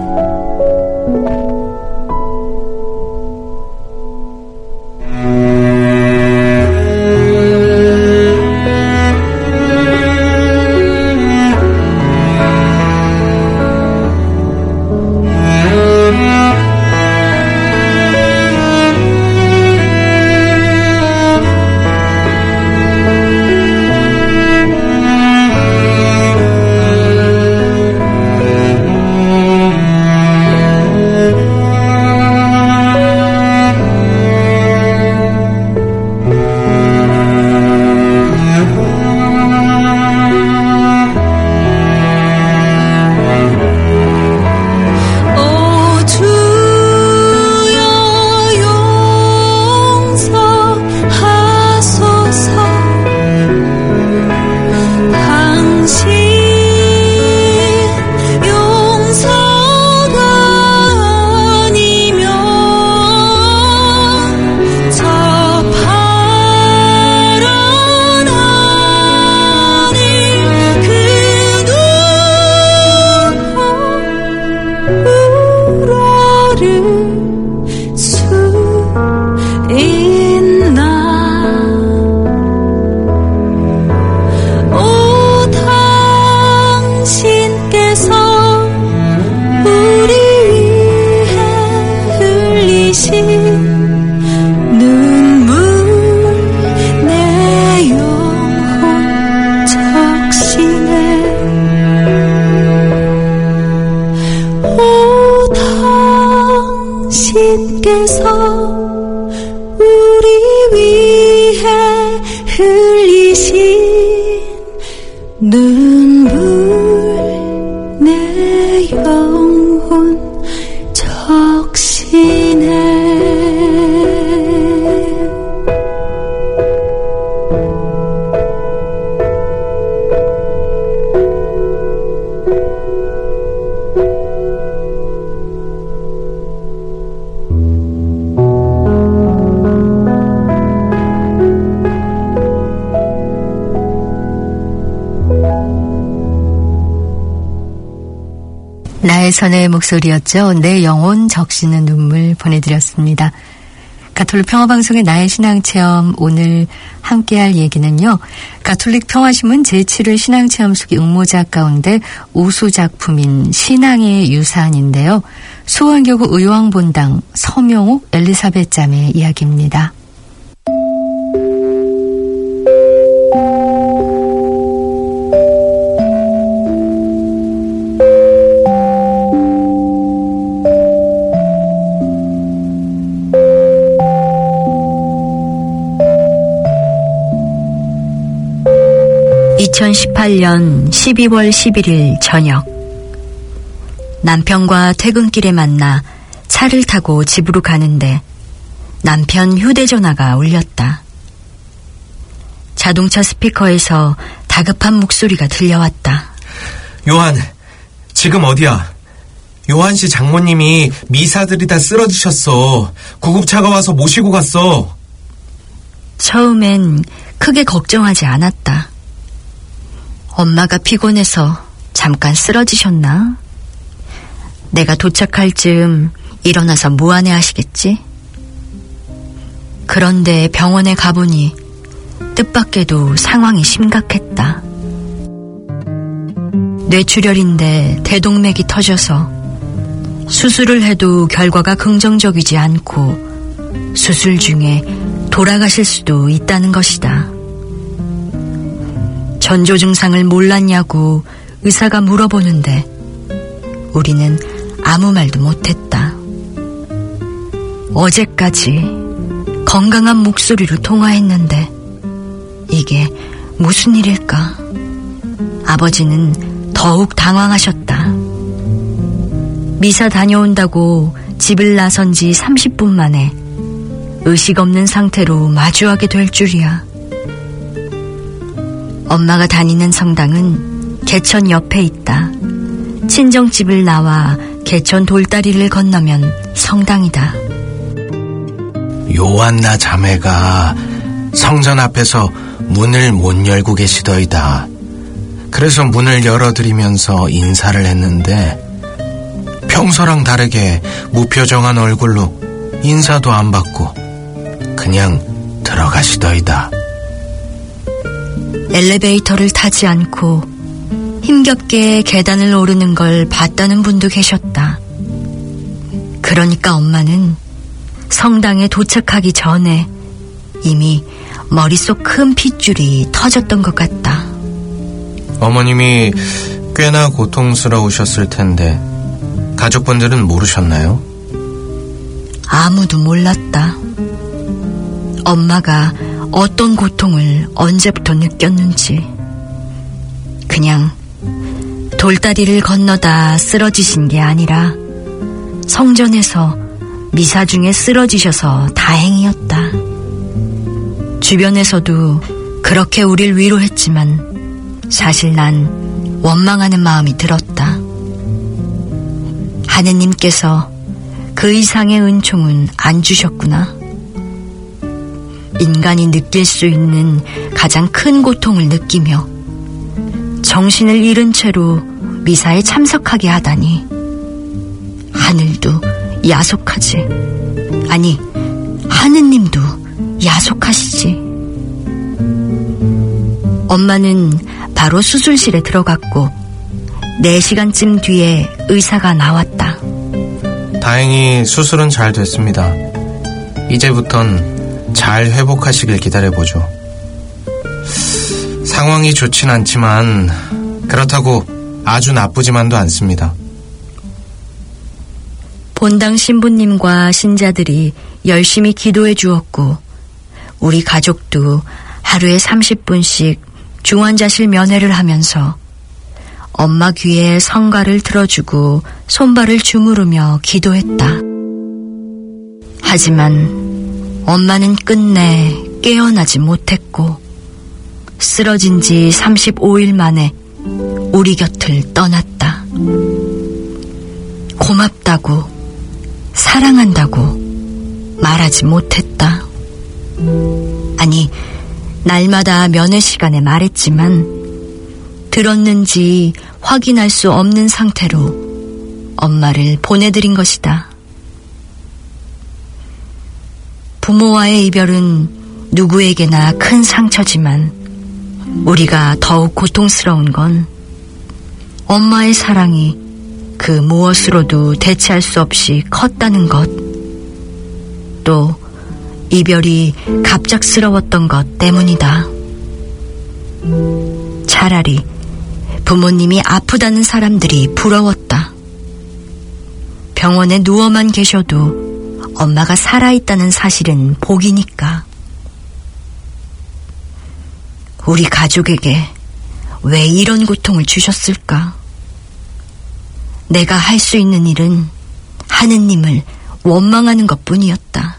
나혜선의 목소리였죠. 내 영혼 적시는 눈물 보내드렸습니다. 가톨릭 평화방송의 나의 신앙체험, 오늘 함께할 얘기는요. 가톨릭 평화신문 제칠 회 신앙체험 속의 응모작 가운데 우수작품인 신앙의 유산인데요. 수원교구 의왕본당 서명옥 엘리사벳 자매의 이야기입니다. 이천십팔 년 십이월 십일일 저녁, 남편과 퇴근길에 만나 차를 타고 집으로 가는데 남편 휴대전화가 울렸다. 자동차 스피커에서 다급한 목소리가 들려왔다. 요한, 지금 어디야? 요한 씨 장모님이 미사들이 다 쓰러지셨어. 구급차가 와서 모시고 갔어. 처음엔 크게 걱정하지 않았다. 엄마가 피곤해서 잠깐 쓰러지셨나? 내가 도착할 즈음 일어나서 무안해 하시겠지? 그런데 병원에 가보니 뜻밖에도 상황이 심각했다. 뇌출혈인데 대동맥이 터져서 수술을 해도 결과가 긍정적이지 않고 수술 중에 돌아가실 수도 있다는 것이다. 전조 증상을 몰랐냐고 의사가 물어보는데 우리는 아무 말도 못했다. 어제까지 건강한 목소리로 통화했는데 이게 무슨 일일까? 아버지는 더욱 당황하셨다. 미사 다녀온다고 집을 나선 지 삼십 분 만에 의식 없는 상태로 마주하게 될 줄이야. 엄마가 다니는 성당은 개천 옆에 있다. 친정집을 나와 개천 돌다리를 건너면 성당이다. 요한나 자매가 성전 앞에서 문을 못 열고 계시더이다. 그래서 문을 열어드리면서 인사를 했는데 평소랑 다르게 무표정한 얼굴로 인사도 안 받고 그냥 들어가시더이다. 엘리베이터를 타지 않고 힘겹게 계단을 오르는 걸 봤다는 분도 계셨다. 그러니까 엄마는 성당에 도착하기 전에 이미 머릿속 큰 핏줄이 터졌던 것 같다. 어머님이 꽤나 고통스러우셨을 텐데 가족분들은 모르셨나요? 아무도 몰랐다. 엄마가 어떤 고통을 언제부터 느꼈는지. 그냥 돌다리를 건너다 쓰러지신 게 아니라 성전에서 미사 중에 쓰러지셔서 다행이었다. 주변에서도 그렇게 우릴 위로했지만 사실 난 원망하는 마음이 들었다. 하느님께서 그 이상의 은총은 안 주셨구나. 인간이 느낄 수 있는 가장 큰 고통을 느끼며 정신을 잃은 채로 미사에 참석하게 하다니 하늘도 야속하지. 아니, 하느님도 야속하시지. 엄마는 바로 수술실에 들어갔고 네 시간쯤 뒤에 의사가 나왔다. 다행히 수술은 잘 됐습니다. 이제부턴 잘 회복하시길 기다려보죠. 상황이 좋진 않지만 그렇다고 아주 나쁘지만도 않습니다. 본당 신부님과 신자들이 열심히 기도해 주었고 우리 가족도 하루에 삼십 분씩 중환자실 면회를 하면서 엄마 귀에 성가를 틀어주고 손발을 주무르며 기도했다. 하지만 엄마는 끝내 깨어나지 못했고 쓰러진 지 삼십오 일 만에 우리 곁을 떠났다. 고맙다고, 사랑한다고 말하지 못했다. 아니, 날마다 면회 시간에 말했지만 들었는지 확인할 수 없는 상태로 엄마를 보내드린 것이다. 부모와의 이별은 누구에게나 큰 상처지만 우리가 더욱 고통스러운 건 엄마의 사랑이 그 무엇으로도 대체할 수 없이 컸다는 것, 또 이별이 갑작스러웠던 것 때문이다. 차라리 부모님이 아프다는 사람들이 부러웠다. 병원에 누워만 계셔도 엄마가 살아있다는 사실은 복이니까. 우리 가족에게 왜 이런 고통을 주셨을까? 내가 할 수 있는 일은 하느님을 원망하는 것뿐이었다.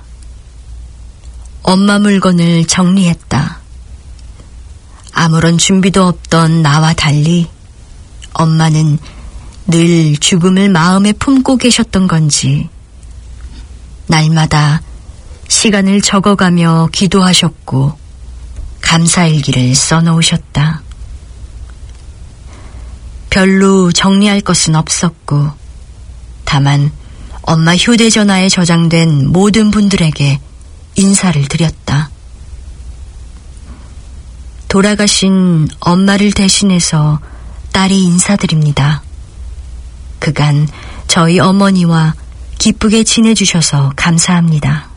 엄마 물건을 정리했다. 아무런 준비도 없던 나와 달리 엄마는 늘 죽음을 마음에 품고 계셨던 건지 날마다 시간을 적어가며 기도하셨고 감사일기를 써놓으셨다. 별로 정리할 것은 없었고 다만 엄마 휴대전화에 저장된 모든 분들에게 인사를 드렸다. 돌아가신 엄마를 대신해서 딸이 인사드립니다. 그간 저희 어머니와 기쁘게 지내주셔서 감사합니다.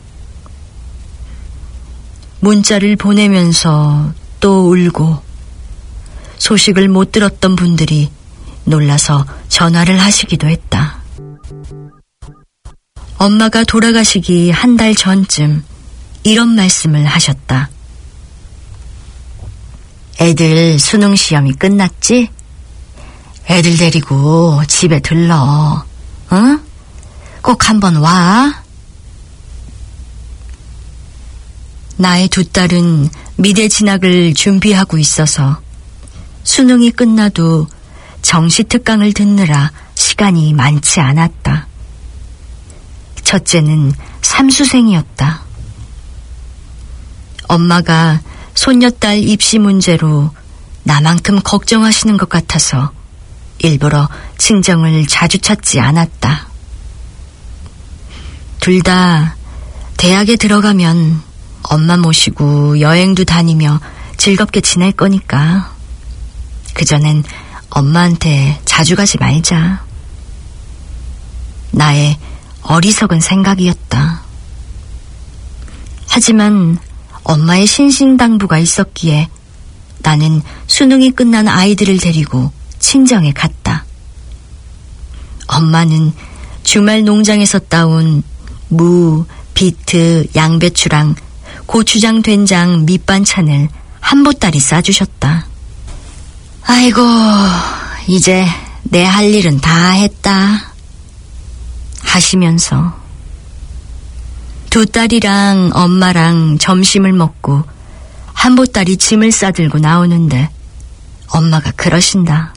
문자를 보내면서 또 울고 소식을 못 들었던 분들이 놀라서 전화를 하시기도 했다. 엄마가 돌아가시기 한 달 전쯤 이런 말씀을 하셨다. 애들 수능 시험이 끝났지? 애들 데리고 집에 들러. 응? 꼭 한번 와. 나의 두 딸은 미대 진학을 준비하고 있어서 수능이 끝나도 정시특강을 듣느라 시간이 많지 않았다. 첫째는 삼수생이었다. 엄마가 손녀딸 입시 문제로 나만큼 걱정하시는 것 같아서 일부러 친정을 자주 찾지 않았다. 둘 다 대학에 들어가면 엄마 모시고 여행도 다니며 즐겁게 지낼 거니까 그전엔 엄마한테 자주 가지 말자. 나의 어리석은 생각이었다. 하지만 엄마의 신신당부가 있었기에 나는 수능이 끝난 아이들을 데리고 친정에 갔다. 엄마는 주말 농장에서 따온 무, 비트, 양배추랑 고추장, 된장, 밑반찬을 한 보따리 싸주셨다. 아이고, 이제 내 할 일은 다 했다 하시면서 두 딸이랑 엄마랑 점심을 먹고 한 보따리 짐을 싸들고 나오는데 엄마가 그러신다.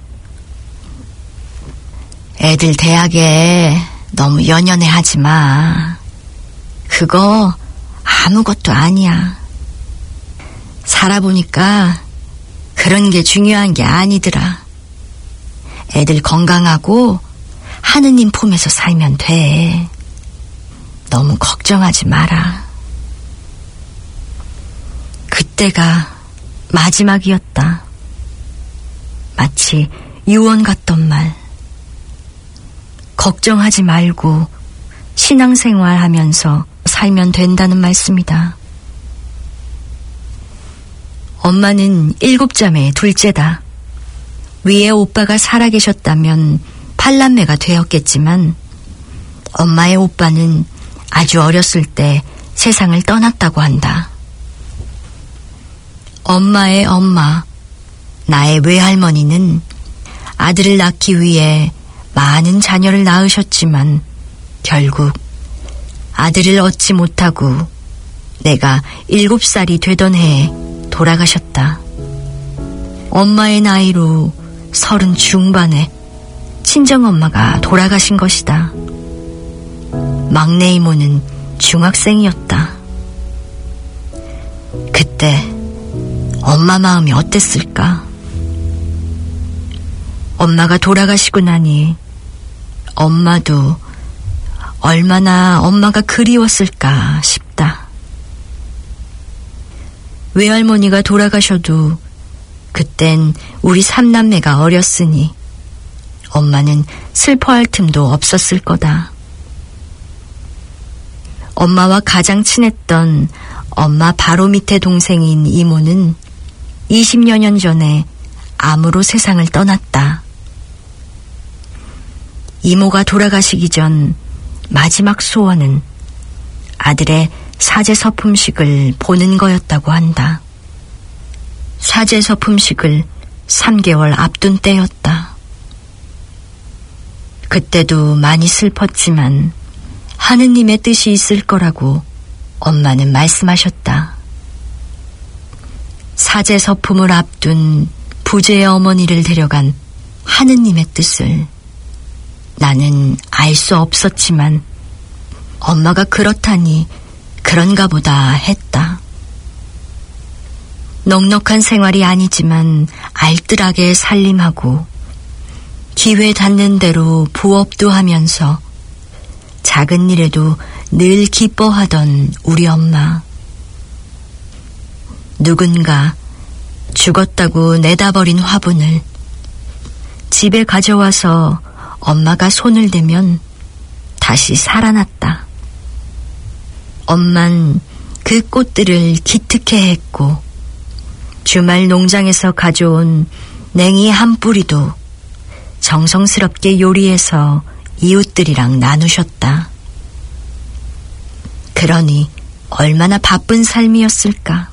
애들 대학에 너무 연연해 하지 마. 그거 아무것도 아니야. 살아보니까 그런 게 중요한 게 아니더라. 애들 건강하고 하느님 품에서 살면 돼. 너무 걱정하지 마라. 그때가 마지막이었다. 마치 유언 같던 말. 걱정하지 말고 신앙생활하면서 살면 된다는 말씀이다. 엄마는 일곱 자매의 둘째다. 위에 오빠가 살아계셨다면 팔남매가 되었겠지만 엄마의 오빠는 아주 어렸을 때 세상을 떠났다고 한다. 엄마의 엄마, 나의 외할머니는 아들을 낳기 위해 많은 자녀를 낳으셨지만 결국 아들을 얻지 못하고 내가 일곱 살이 되던 해에 돌아가셨다. 엄마의 나이로 서른 중반에 친정엄마가 돌아가신 것이다. 막내 이모는 중학생이었다. 그때 엄마 마음이 어땠을까? 엄마가 돌아가시고 나니 엄마도 얼마나 엄마가 그리웠을까 싶다. 외할머니가 돌아가셔도 그땐 우리 삼남매가 어렸으니 엄마는 슬퍼할 틈도 없었을 거다. 엄마와 가장 친했던 엄마 바로 밑에 동생인 이모는 이십여 년 전에 암으로 세상을 떠났다. 이모가 돌아가시기 전 마지막 소원은 아들의 사제 서품식을 보는 거였다고 한다. 사제 서품식을 삼 개월 앞둔 때였다. 그때도 많이 슬펐지만 하느님의 뜻이 있을 거라고 엄마는 말씀하셨다. 사제 서품을 앞둔 부재의 어머니를 데려간 하느님의 뜻을 나는 알 수 없었지만 엄마가 그렇다니 그런가 보다 했다. 넉넉한 생활이 아니지만 알뜰하게 살림하고 기회 닿는 대로 부업도 하면서 작은 일에도 늘 기뻐하던 우리 엄마. 누군가 죽었다고 내다버린 화분을 집에 가져와서 엄마가 손을 대면 다시 살아났다. 엄만 그 꽃들을 기특해했고 주말 농장에서 가져온 냉이 한 뿌리도 정성스럽게 요리해서 이웃들이랑 나누셨다. 그러니 얼마나 바쁜 삶이었을까.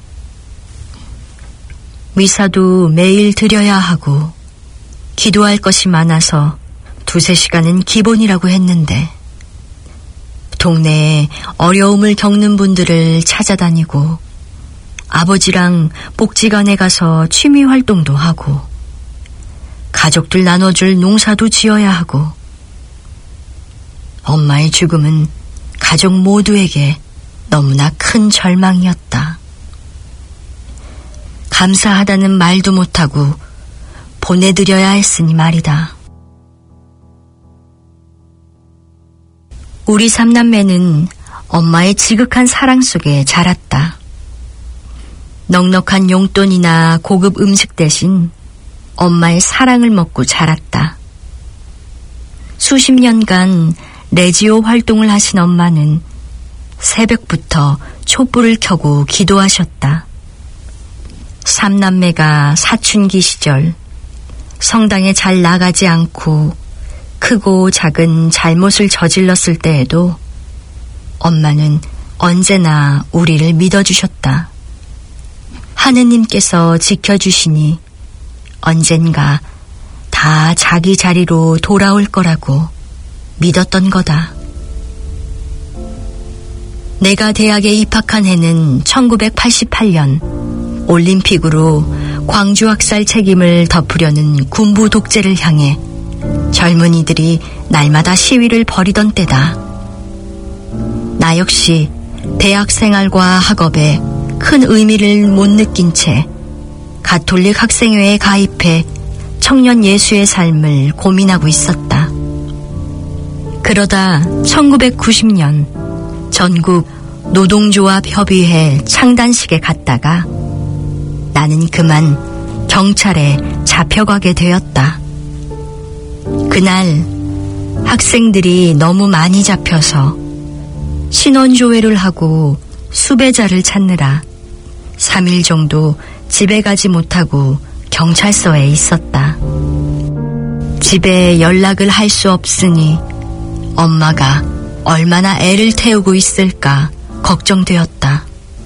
미사도 매일 드려야 하고 기도할 것이 많아서 두세 시간은 기본이라고 했는데 동네에 어려움을 겪는 분들을 찾아다니고 아버지랑 복지관에 가서 취미 활동도 하고 가족들 나눠줄 농사도 지어야 하고 엄마의 죽음은 가족 모두에게 너무나 큰 절망이었다. 감사하다는 말도 못하고 보내드려야 했으니 말이다. 우리 삼남매는 엄마의 지극한 사랑 속에 자랐다. 넉넉한 용돈이나 고급 음식 대신 엄마의 사랑을 먹고 자랐다. 수십 년간 레지오 활동을 하신 엄마는 새벽부터 촛불을 켜고 기도하셨다. 삼남매가 사춘기 시절 성당에 잘 나가지 않고 크고 작은 잘못을 저질렀을 때에도 엄마는 언제나 우리를 믿어주셨다. 하느님께서 지켜주시니 언젠가 다 자기 자리로 돌아올 거라고 믿었던 거다. 내가 대학에 입학한 해는 천구백팔십팔 년 올림픽으로 광주학살 책임을 덮으려는 군부 독재를 향해 젊은이들이 날마다 시위를 벌이던 때다. 나 역시 대학 생활과 학업에 큰 의미를 못 느낀 채 가톨릭 학생회에 가입해 청년 예수의 삶을 고민하고 있었다. 그러다 천구백구십 년 전국 노동조합 협의회 창단식에 갔다가 나는 그만 경찰에 잡혀가게 되었다. 그날 학생들이 너무 많이 잡혀서 신원조회를 하고 수배자를 찾느라 삼 일 정도 집에 가지 못하고 경찰서에 있었다. 집에 연락을 할 수 없으니 엄마가 얼마나 애를 태우고 있을까 걱정되었다.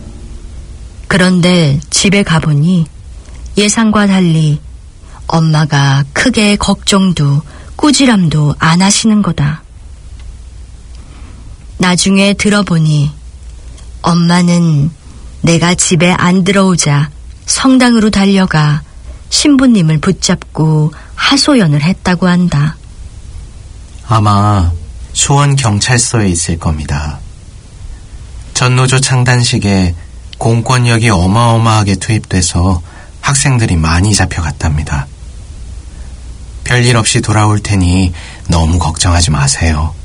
그런데 집에 가보니 예상과 달리 엄마가 크게 걱정도 꾸지람도 안 하시는 거다. 나중에 들어보니 엄마는 내가 집에 안 들어오자 성당으로 달려가 신부님을 붙잡고 하소연을 했다고 한다. 아마 수원 경찰서에 있을 겁니다. 전노조 창단식에 공권력이 어마어마하게 투입돼서 학생들이 많이 잡혀갔답니다. 별일 없이 돌아올 테니 너무 걱정하지 마세요.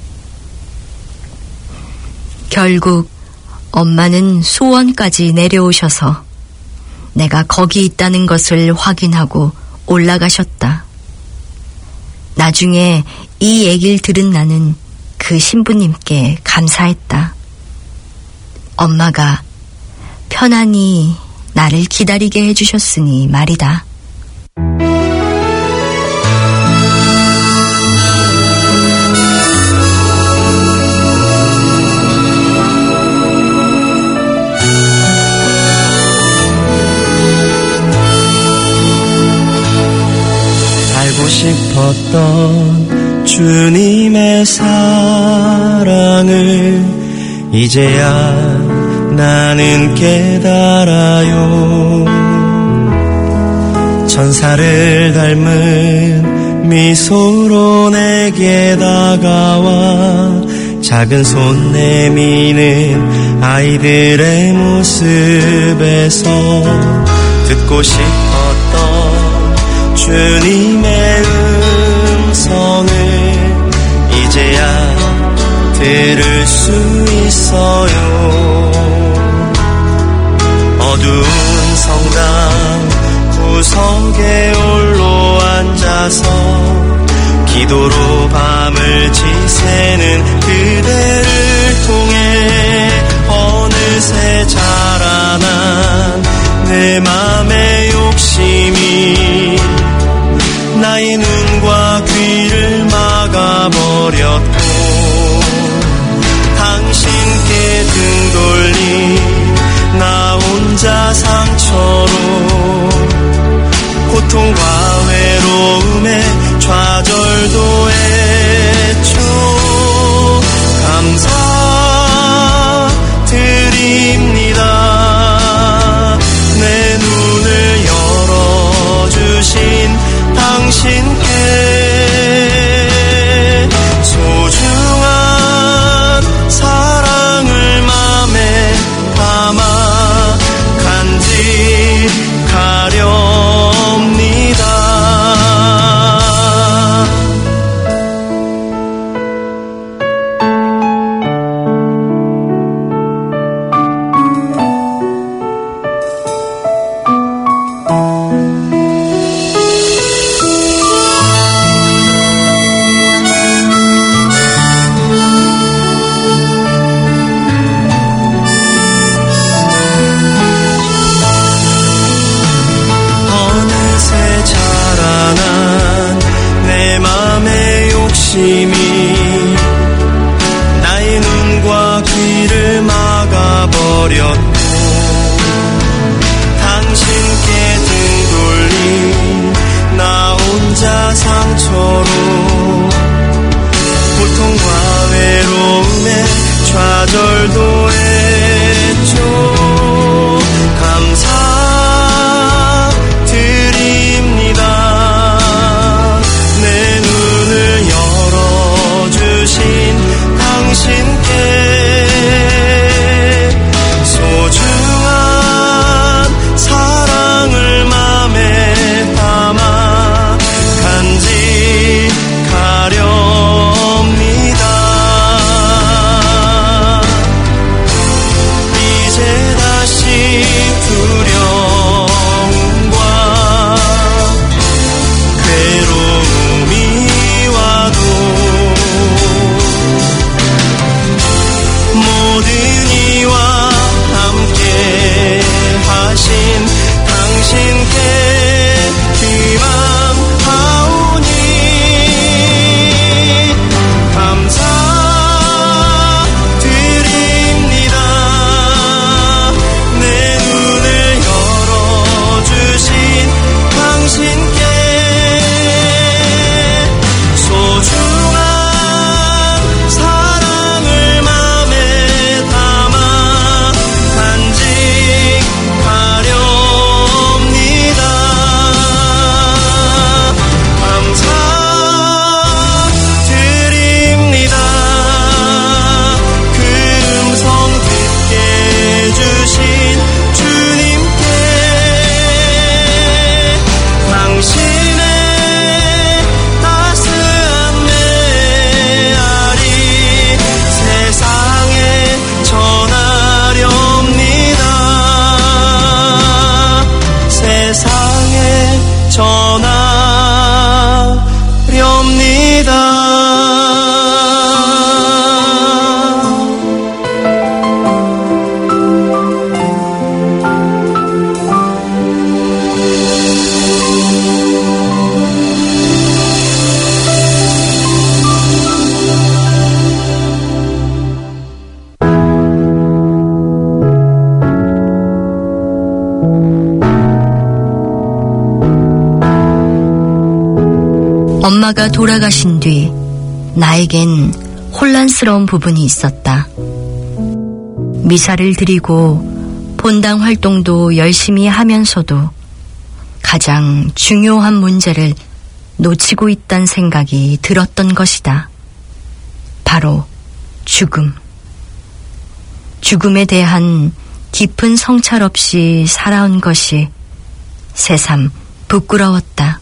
결국 엄마는 수원까지 내려오셔서 내가 거기 있다는 것을 확인하고 올라가셨다. 나중에 이 얘기를 들은 나는 그 신부님께 감사했다. 엄마가 편안히 나를 기다리게 해주셨으니 말이다. 알고 싶었던 주님의 사랑을 이제야 나는 깨달아요. 천사를 닮은 미소로 내게 다가와 작은 손 내미는 아이들의 모습에서 듣고 싶었던 주님의 음성을 이제야 들을 수 있어요. 어두운 성당 구석에 홀로 앉아서 기도로 밤을 지새는 그대를 통해 어느새 자라난 내 맘의 욕심이 나의 눈과 귀를 막아버렸고 당신께 등 돌린 나 혼자 상처로 고통과 외로움에 좌절도 했죠. 감사드립니다. 내 눈을 열어주신 당신께 소중한 사랑을 맘에 담아 간직하 엄마가 돌아가신 뒤 나에겐 혼란스러운 부분이 있었다. 미사를 드리고 본당 활동도 열심히 하면서도 가장 중요한 문제를 놓치고 있다는 생각이 들었던 것이다. 바로 죽음. 죽음에 대한 깊은 성찰 없이 살아온 것이 새삼 부끄러웠다.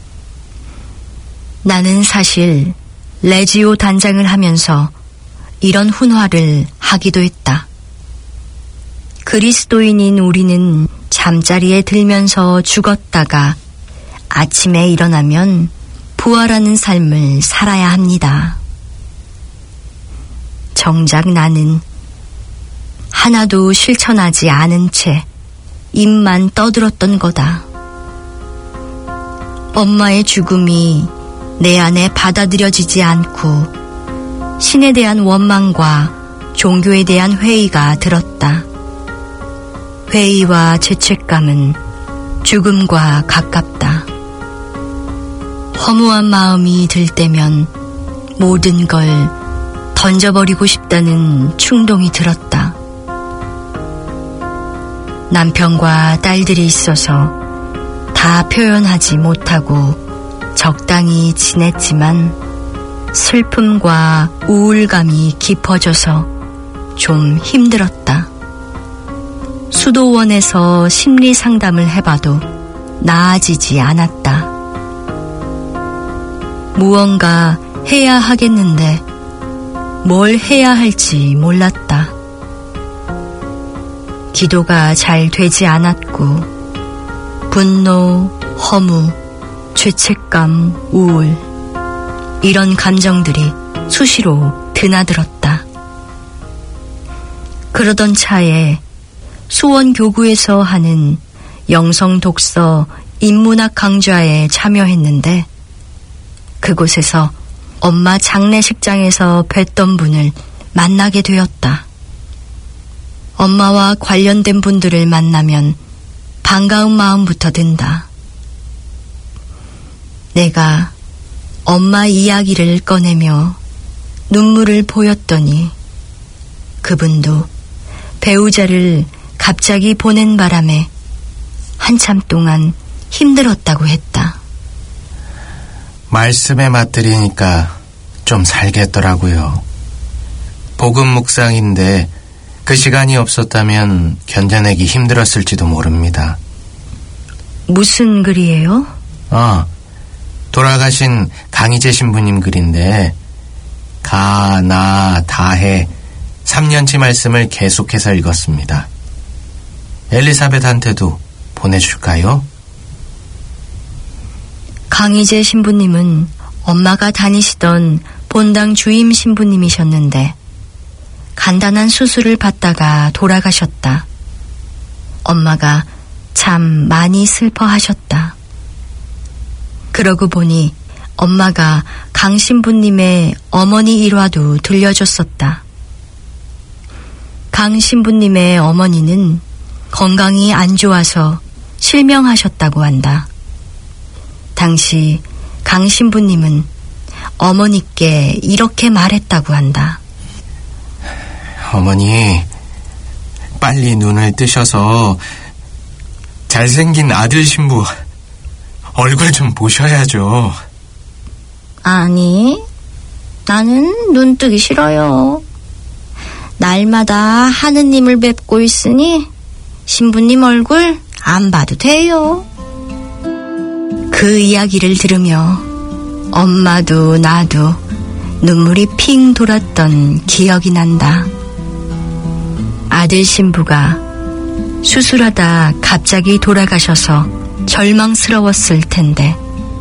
나는 사실 레지오 단장을 하면서 이런 훈화를 하기도 했다. 그리스도인인 우리는 잠자리에 들면서 죽었다가 아침에 일어나면 부활하는 삶을 살아야 합니다. 정작 나는 하나도 실천하지 않은 채 입만 떠들었던 거다. 엄마의 죽음이 내 안에 받아들여지지 않고 신에 대한 원망과 종교에 대한 회의가 들었다. 회의와 죄책감은 죽음과 가깝다. 허무한 마음이 들 때면 모든 걸 던져버리고 싶다는 충동이 들었다. 남편과 딸들이 있어서 다 표현하지 못하고 적당히 지냈지만 슬픔과 우울감이 깊어져서 좀 힘들었다. 수도원에서 심리 상담을 해봐도 나아지지 않았다. 무언가 해야 하겠는데 뭘 해야 할지 몰랐다. 기도가 잘 되지 않았고 분노, 허무, 죄책감, 우울 이런 감정들이 수시로 드나들었다. 그러던 차에 수원교구에서 하는 영성 독서 인문학 강좌에 참여했는데 그곳에서 엄마 장례식장에서 뵀던 분을 만나게 되었다. 엄마와 관련된 분들을 만나면 반가운 마음부터 든다. 내가 엄마 이야기를 꺼내며 눈물을 보였더니 그분도 배우자를 갑자기 보낸 바람에 한참 동안 힘들었다고 했다. 말씀에 맞들이니까 좀 살겠더라고요. 복음 묵상인데 그 시간이 없었다면 견뎌내기 힘들었을지도 모릅니다. 무슨 글이에요? 아, 돌아가신 강희재 신부님 글인데 가, 나, 다해 삼 년치 말씀을 계속해서 읽었습니다. 엘리사벳한테도 보내줄까요? 강희재 신부님은 엄마가 다니시던 본당 주임 신부님이셨는데 간단한 수술을 받다가 돌아가셨다. 엄마가 참 많이 슬퍼하셨다. 그러고 보니 엄마가 강 신부님의 어머니 일화도 들려줬었다. 강 신부님의 어머니는 건강이 안 좋아서 실명하셨다고 한다. 당시 강 신부님은 어머니께 이렇게 말했다고 한다. 어머니, 빨리 눈을 뜨셔서 잘생긴 아들 신부 얼굴 좀 보셔야죠. 아니, 나는 눈 뜨기 싫어요. 날마다 하느님을 뵙고 있으니 신부님 얼굴 안 봐도 돼요. 그 이야기를 들으며 엄마도 나도 눈물이 핑 돌았던 기억이 난다. 아들 신부가 수술하다 갑자기 돌아가셔서 절망스러웠을 텐데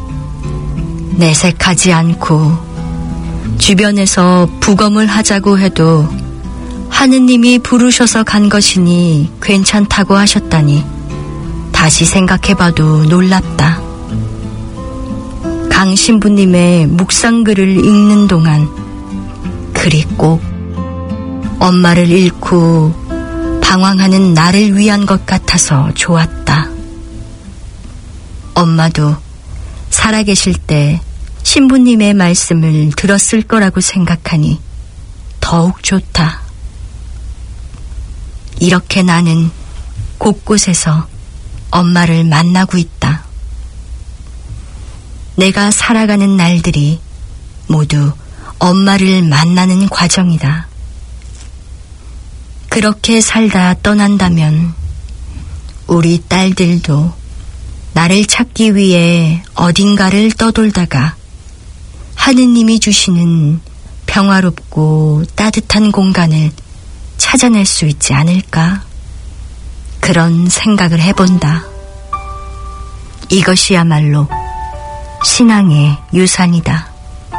내색하지 않고 주변에서 부검을 하자고 해도 하느님이 부르셔서 간 것이니 괜찮다고 하셨다니 다시 생각해봐도 놀랍다. 강 신부님의 묵상글을 읽는 동안 글이 꼭 엄마를 잃고 방황하는 나를 위한 것 같아서 좋았다. 엄마도 살아계실 때 신부님의 말씀을 들었을 거라고 생각하니 더욱 좋다. 이렇게 나는 곳곳에서 엄마를 만나고 있다. 내가 살아가는 날들이 모두 엄마를 만나는 과정이다. 그렇게 살다 떠난다면 우리 딸들도 나를 찾기 위해 어딘가를 떠돌다가 하느님이 주시는 평화롭고 따뜻한 공간을 찾아낼 수 있지 않을까? 그런 생각을 해본다. 이것이야말로 신앙의 유산이다.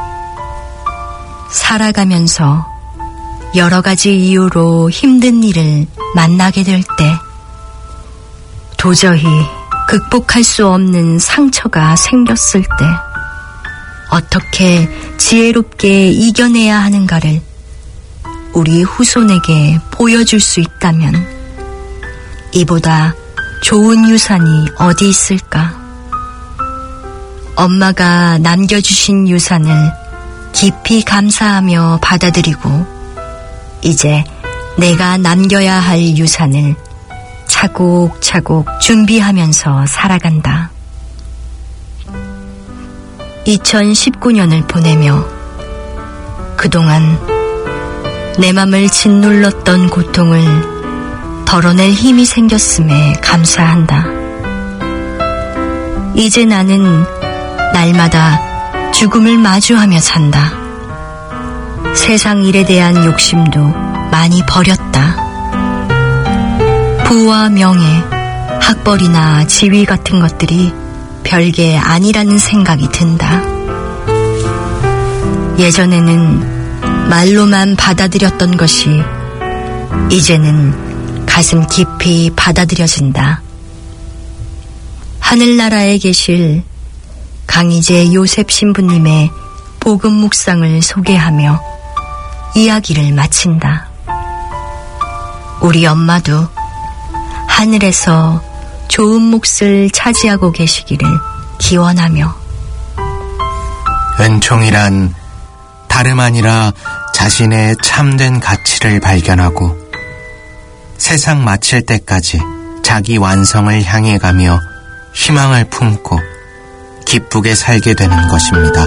살아가면서 여러 가지 이유로 힘든 일을 만나게 될 때, 도저히 극복할 수 없는 상처가 생겼을 때, 어떻게 지혜롭게 이겨내야 하는가를 우리 후손에게 보여줄 수 있다면 이보다 좋은 유산이 어디 있을까? 엄마가 남겨주신 유산을 깊이 감사하며 받아들이고 이제 내가 남겨야 할 유산을 차곡차곡 준비하면서 살아간다. 이천십구 년을 보내며 그동안 내 맘을 짓눌렀던 고통을 덜어낼 힘이 생겼음에 감사한다. 이제 나는 날마다 죽음을 마주하며 산다. 세상 일에 대한 욕심도 많이 버렸다. 부와 명예, 학벌이나 지위 같은 것들이 별게 아니라는 생각이 든다. 예전에는 말로만 받아들였던 것이 이제는 가슴 깊이 받아들여진다. 하늘나라에 계실 강희재 요셉 신부님의 복음 묵상을 소개하며 이야기를 마친다. 우리 엄마도 하늘에서 좋은 몫을 차지하고 계시기를 기원하며, 은총이란 다름 아니라 자신의 참된 가치를 발견하고 세상 마칠 때까지 자기 완성을 향해 가며 희망을 품고 기쁘게 살게 되는 것입니다.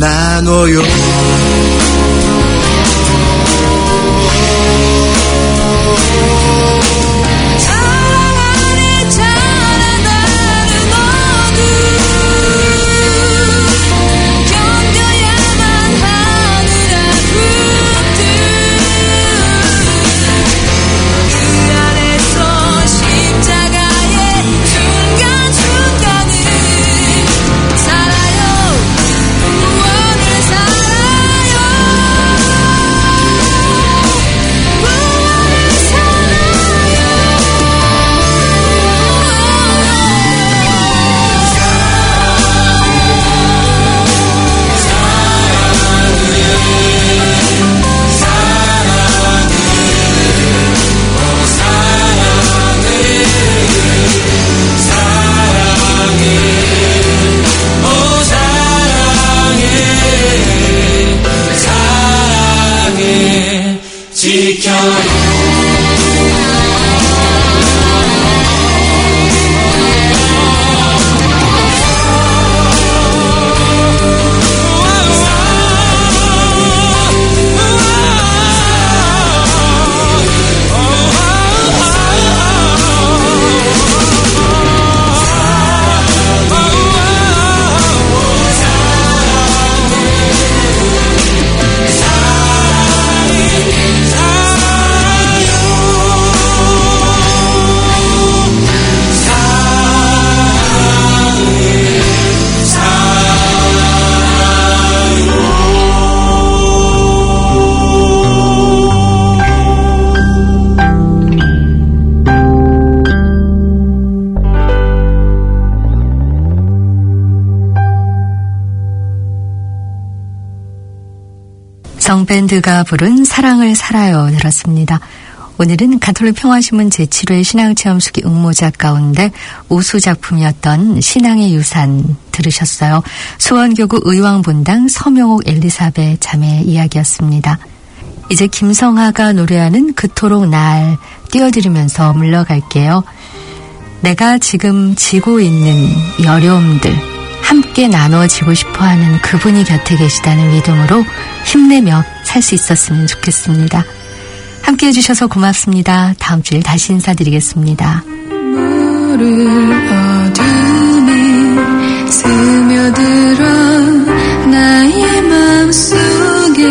나눠요. 정밴드가 부른 사랑을 살아요 들었습니다. 오늘은 가톨릭 평화신문 제칠 회 신앙체험수기 응모작 가운데 우수 작품이었던 신앙의 유산 들으셨어요. 수원교구 의왕본당 서명옥 엘리사벳 자매의 이야기였습니다. 이제 김성하가 노래하는 그토록 날 띄워드리면서 물러갈게요. 내가 지금 지고 있는 이 어려움들 함께 나눠지고 싶어하는 그분이 곁에 계시다는 믿음으로 힘내며 살 수 있었으면 좋겠습니다. 함께 해주셔서 고맙습니다. 다음 주에 다시 인사드리겠습니다. 모를 어둠이 스며들어 나의 마음속에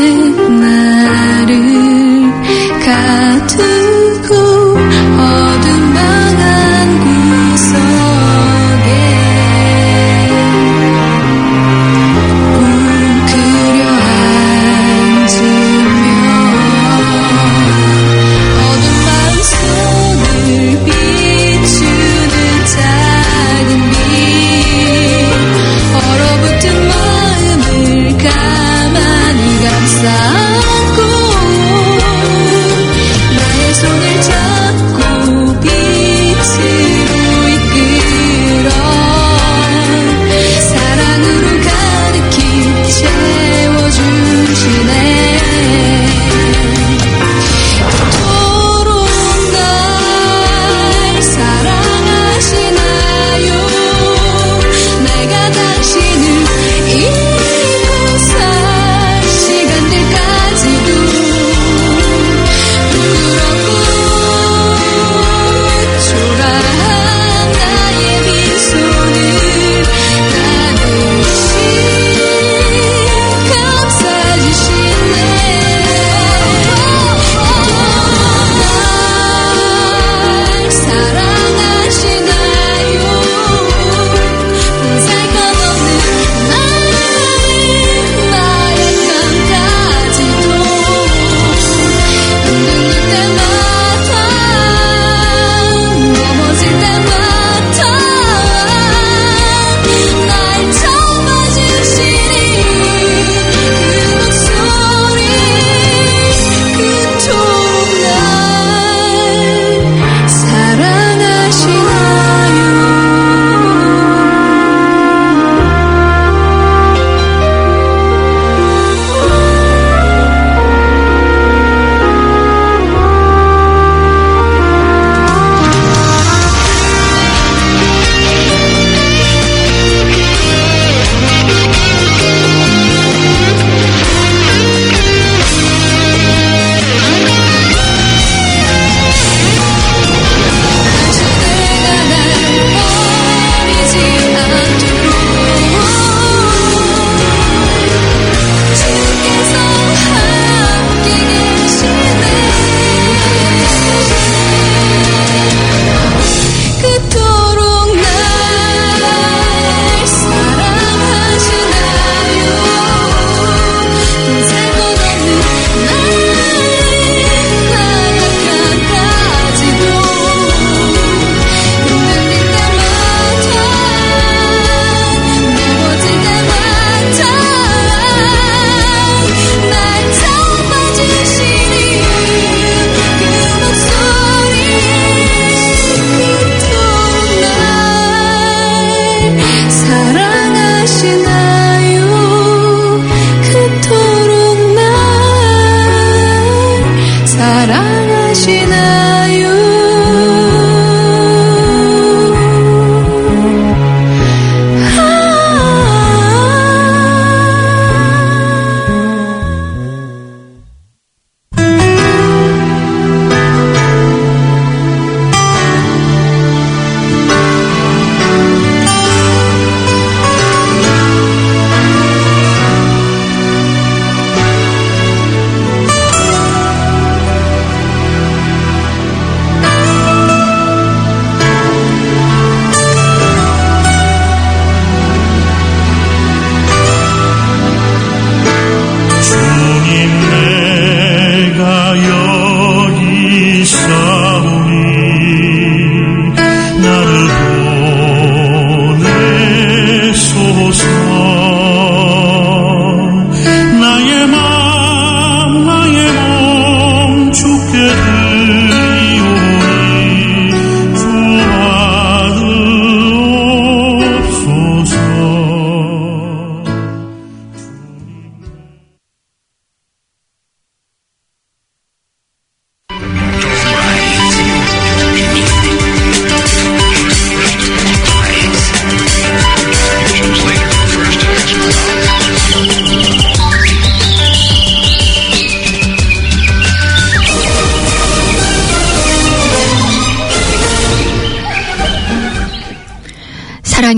나를 가두고 어둠 방 한 구석에 웅크려 앉으며 어둠 방 속을 비추는 작은 빛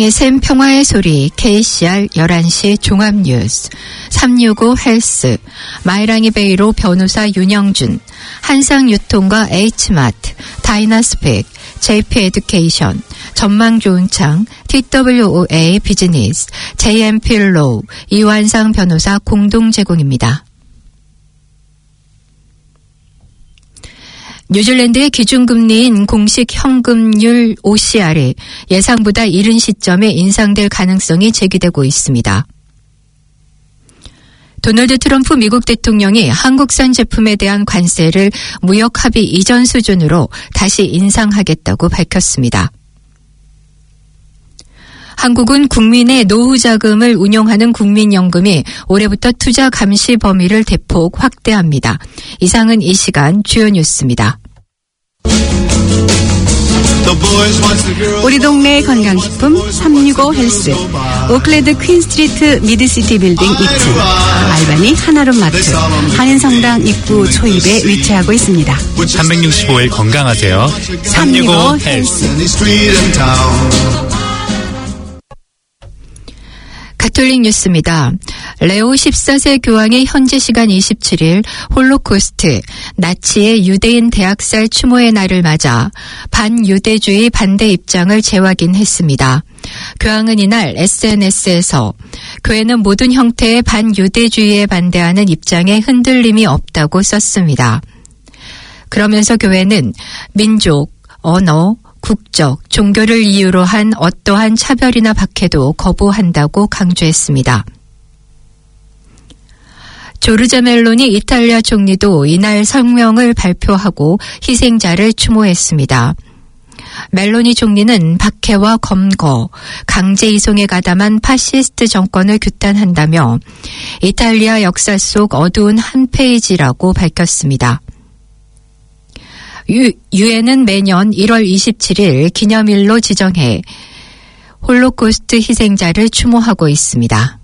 세상의 샘 평화의 소리 케이씨알 열한 시 종합뉴스 삼육오 헬스 마이랑이 베이로 변호사 윤영준 한상유통과 H마트 다이나스펙 제이피 에듀케이션 전망 좋은 창 티더블유오에이 비즈니스 제이엠피 로우 이완상 변호사 공동 제공입니다. 뉴질랜드의 기준금리인 공식 현금률 오씨알이 예상보다 이른 시점에 인상될 가능성이 제기되고 있습니다. 도널드 트럼프 미국 대통령이 한국산 제품에 대한 관세를 무역 합의 이전 수준으로 다시 인상하겠다고 밝혔습니다. 한국은 국민의 노후 자금을 운용하는 국민연금이 올해부터 투자 감시 범위를 대폭 확대합니다. 이상은 이 시간 주요 뉴스입니다. 우리 동네 건강식품 삼육오 헬스 오클랜드 퀸스트리트 미드시티 빌딩 이 층 알바니 하나룸 마트 한인성당 입구 초입에 위치하고 있습니다. 삼백육십오 일 건강하세요. 삼육오 헬스. 가톨릭 뉴스입니다. 레오 십사 세 교황이 현지 시간 이십칠 일 홀로코스트, 나치의 유대인 대학살 추모의 날을 맞아 반유대주의 반대 입장을 재확인했습니다. 교황은 이날 에스엔에스에서 교회는 모든 형태의 반유대주의에 반대하는 입장에 흔들림이 없다고 썼습니다. 그러면서 교회는 민족, 언어, 국적, 종교를 이유로 한 어떠한 차별이나 박해도 거부한다고 강조했습니다. 조르자 멜로니 이탈리아 총리도 이날 성명을 발표하고 희생자를 추모했습니다. 멜로니 총리는 박해와 검거, 강제 이송에 가담한 파시스트 정권을 규탄한다며 이탈리아 역사 속 어두운 한 페이지라고 밝혔습니다. 유, 유엔은 매년 일월 이십칠일 기념일로 지정해 홀로코스트 희생자를 추모하고 있습니다.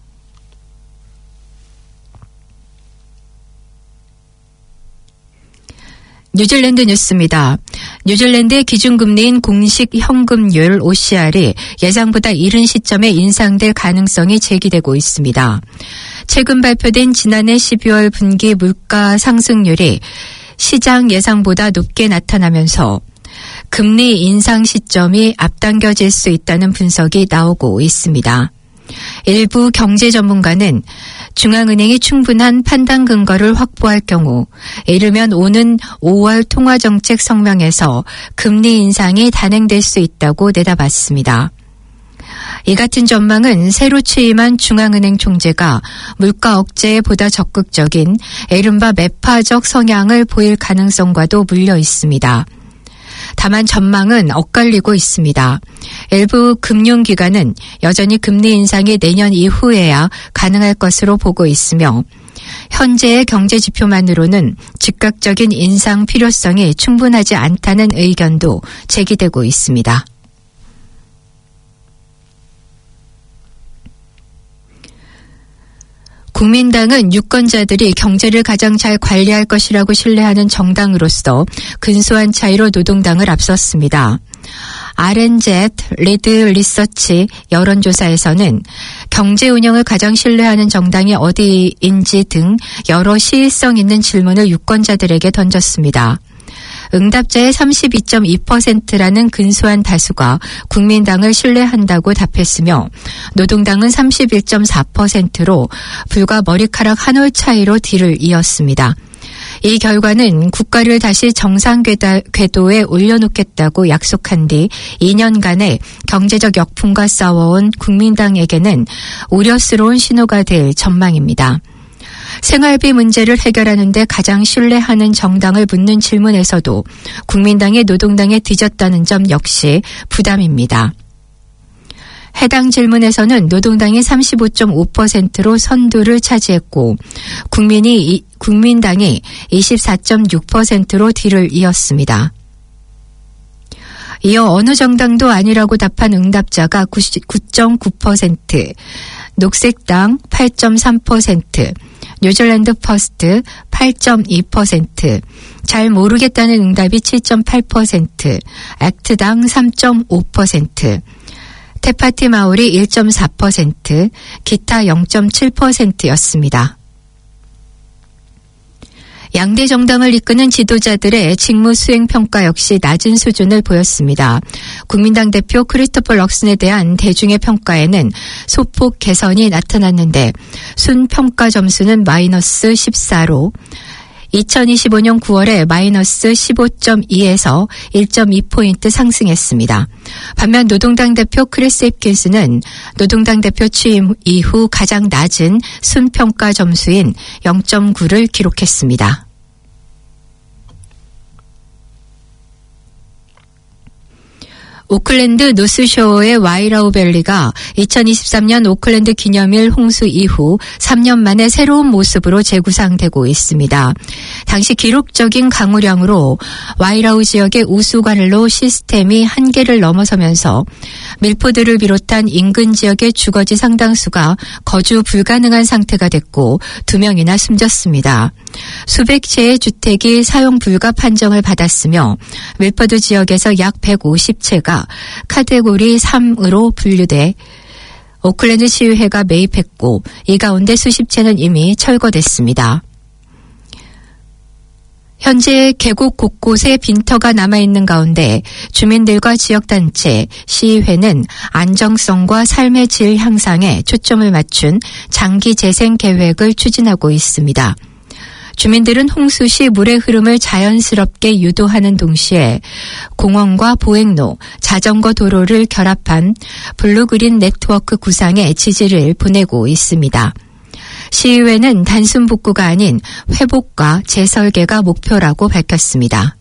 뉴질랜드 뉴스입니다. 뉴질랜드의 기준금리인 공식 현금률 오씨알이 예상보다 이른 시점에 인상될 가능성이 제기되고 있습니다. 최근 발표된 지난해 십이월 분기 물가 상승률이 시장 예상보다 높게 나타나면서 금리 인상 시점이 앞당겨질 수 있다는 분석이 나오고 있습니다. 일부 경제 전문가는 중앙은행이 충분한 판단 근거를 확보할 경우 이르면 오는 오월 통화정책 성명에서 금리 인상이 단행될 수 있다고 내다봤습니다. 이 같은 전망은 새로 취임한 중앙은행 총재가 물가 억제에 보다 적극적인 이른바 매파적 성향을 보일 가능성과도 물려 있습니다. 다만 전망은 엇갈리고 있습니다. 일부 금융기관은 여전히 금리 인상이 내년 이후에야 가능할 것으로 보고 있으며 현재의 경제지표만으로는 즉각적인 인상 필요성이 충분하지 않다는 의견도 제기되고 있습니다. 국민당은 유권자들이 경제를 가장 잘 관리할 것이라고 신뢰하는 정당으로서 근소한 차이로 노동당을 앞섰습니다. 알엔지 리드 리서치 여론조사에서는 경제 운영을 가장 신뢰하는 정당이 어디인지 등 여러 시의성 있는 질문을 유권자들에게 던졌습니다. 응답자의 삼십이 점 이 퍼센트라는 근소한 다수가 국민당을 신뢰한다고 답했으며 노동당은 삼십일 점 사 퍼센트로 불과 머리카락 한 올 차이로 뒤를 이었습니다. 이 결과는 국가를 다시 정상 궤도에 올려놓겠다고 약속한 뒤 이 년간의 경제적 역풍과 싸워온 국민당에게는 우려스러운 신호가 될 전망입니다. 생활비 문제를 해결하는 데 가장 신뢰하는 정당을 묻는 질문에서도 국민당이 노동당에 뒤졌다는 점 역시 부담입니다. 해당 질문에서는 노동당이 삼십오 점 오 퍼센트로 선두를 차지했고 국민이, 국민당이 이십사 점 육 퍼센트로 뒤를 이었습니다. 이어 어느 정당도 아니라고 답한 응답자가 구 점 구 퍼센트, 녹색당 팔 점 삼 퍼센트, 뉴질랜드 퍼스트 팔 점 이 퍼센트, 잘 모르겠다는 응답이 칠 점 팔 퍼센트, 액트당 삼 점 오 퍼센트, 테파티 마오리 일 점 사 퍼센트, 기타 영 점 칠 퍼센트였습니다. 양대 정당을 이끄는 지도자들의 직무 수행 평가 역시 낮은 수준을 보였습니다. 국민당 대표 크리스토퍼 럭슨에 대한 대중의 평가에는 소폭 개선이 나타났는데 순 평가 점수는 마이너스 십사로 이천이십오 년 구월에 마이너스 십오 점 이에서 일 점 이 포인트 상승했습니다. 반면 노동당 대표 크리스 힙킨스는 노동당 대표 취임 이후 가장 낮은 순평가 점수인 영 점 구를 기록했습니다. 오클랜드 노스쇼어의 와이라우밸리가 이천이십삼 년 오클랜드 기념일 홍수 이후 삼 년 만에 새로운 모습으로 재구상되고 있습니다. 당시 기록적인 강우량으로 와이라우 지역의 우수관로 시스템이 한계를 넘어서면서 밀포드를 비롯한 인근 지역의 주거지 상당수가 거주 불가능한 상태가 됐고 두 명이나 숨졌습니다. 수백 채의 주택이 사용 불가 판정을 받았으며 밀포드 지역에서 약 백오십 채가 카테고리 삼으로 분류돼 오클랜드 시의회가 매입했고 이 가운데 수십 채는 이미 철거됐습니다. 현재 계곡 곳곳에 빈터가 남아있는 가운데 주민들과 지역단체, 시의회는 안정성과 삶의 질 향상에 초점을 맞춘 장기 재생 계획을 추진하고 있습니다. 주민들은 홍수 시 물의 흐름을 자연스럽게 유도하는 동시에 공원과 보행로, 자전거 도로를 결합한 블루그린 네트워크 구상에 지지를 보내고 있습니다. 시의회는 단순 복구가 아닌 회복과 재설계가 목표라고 밝혔습니다.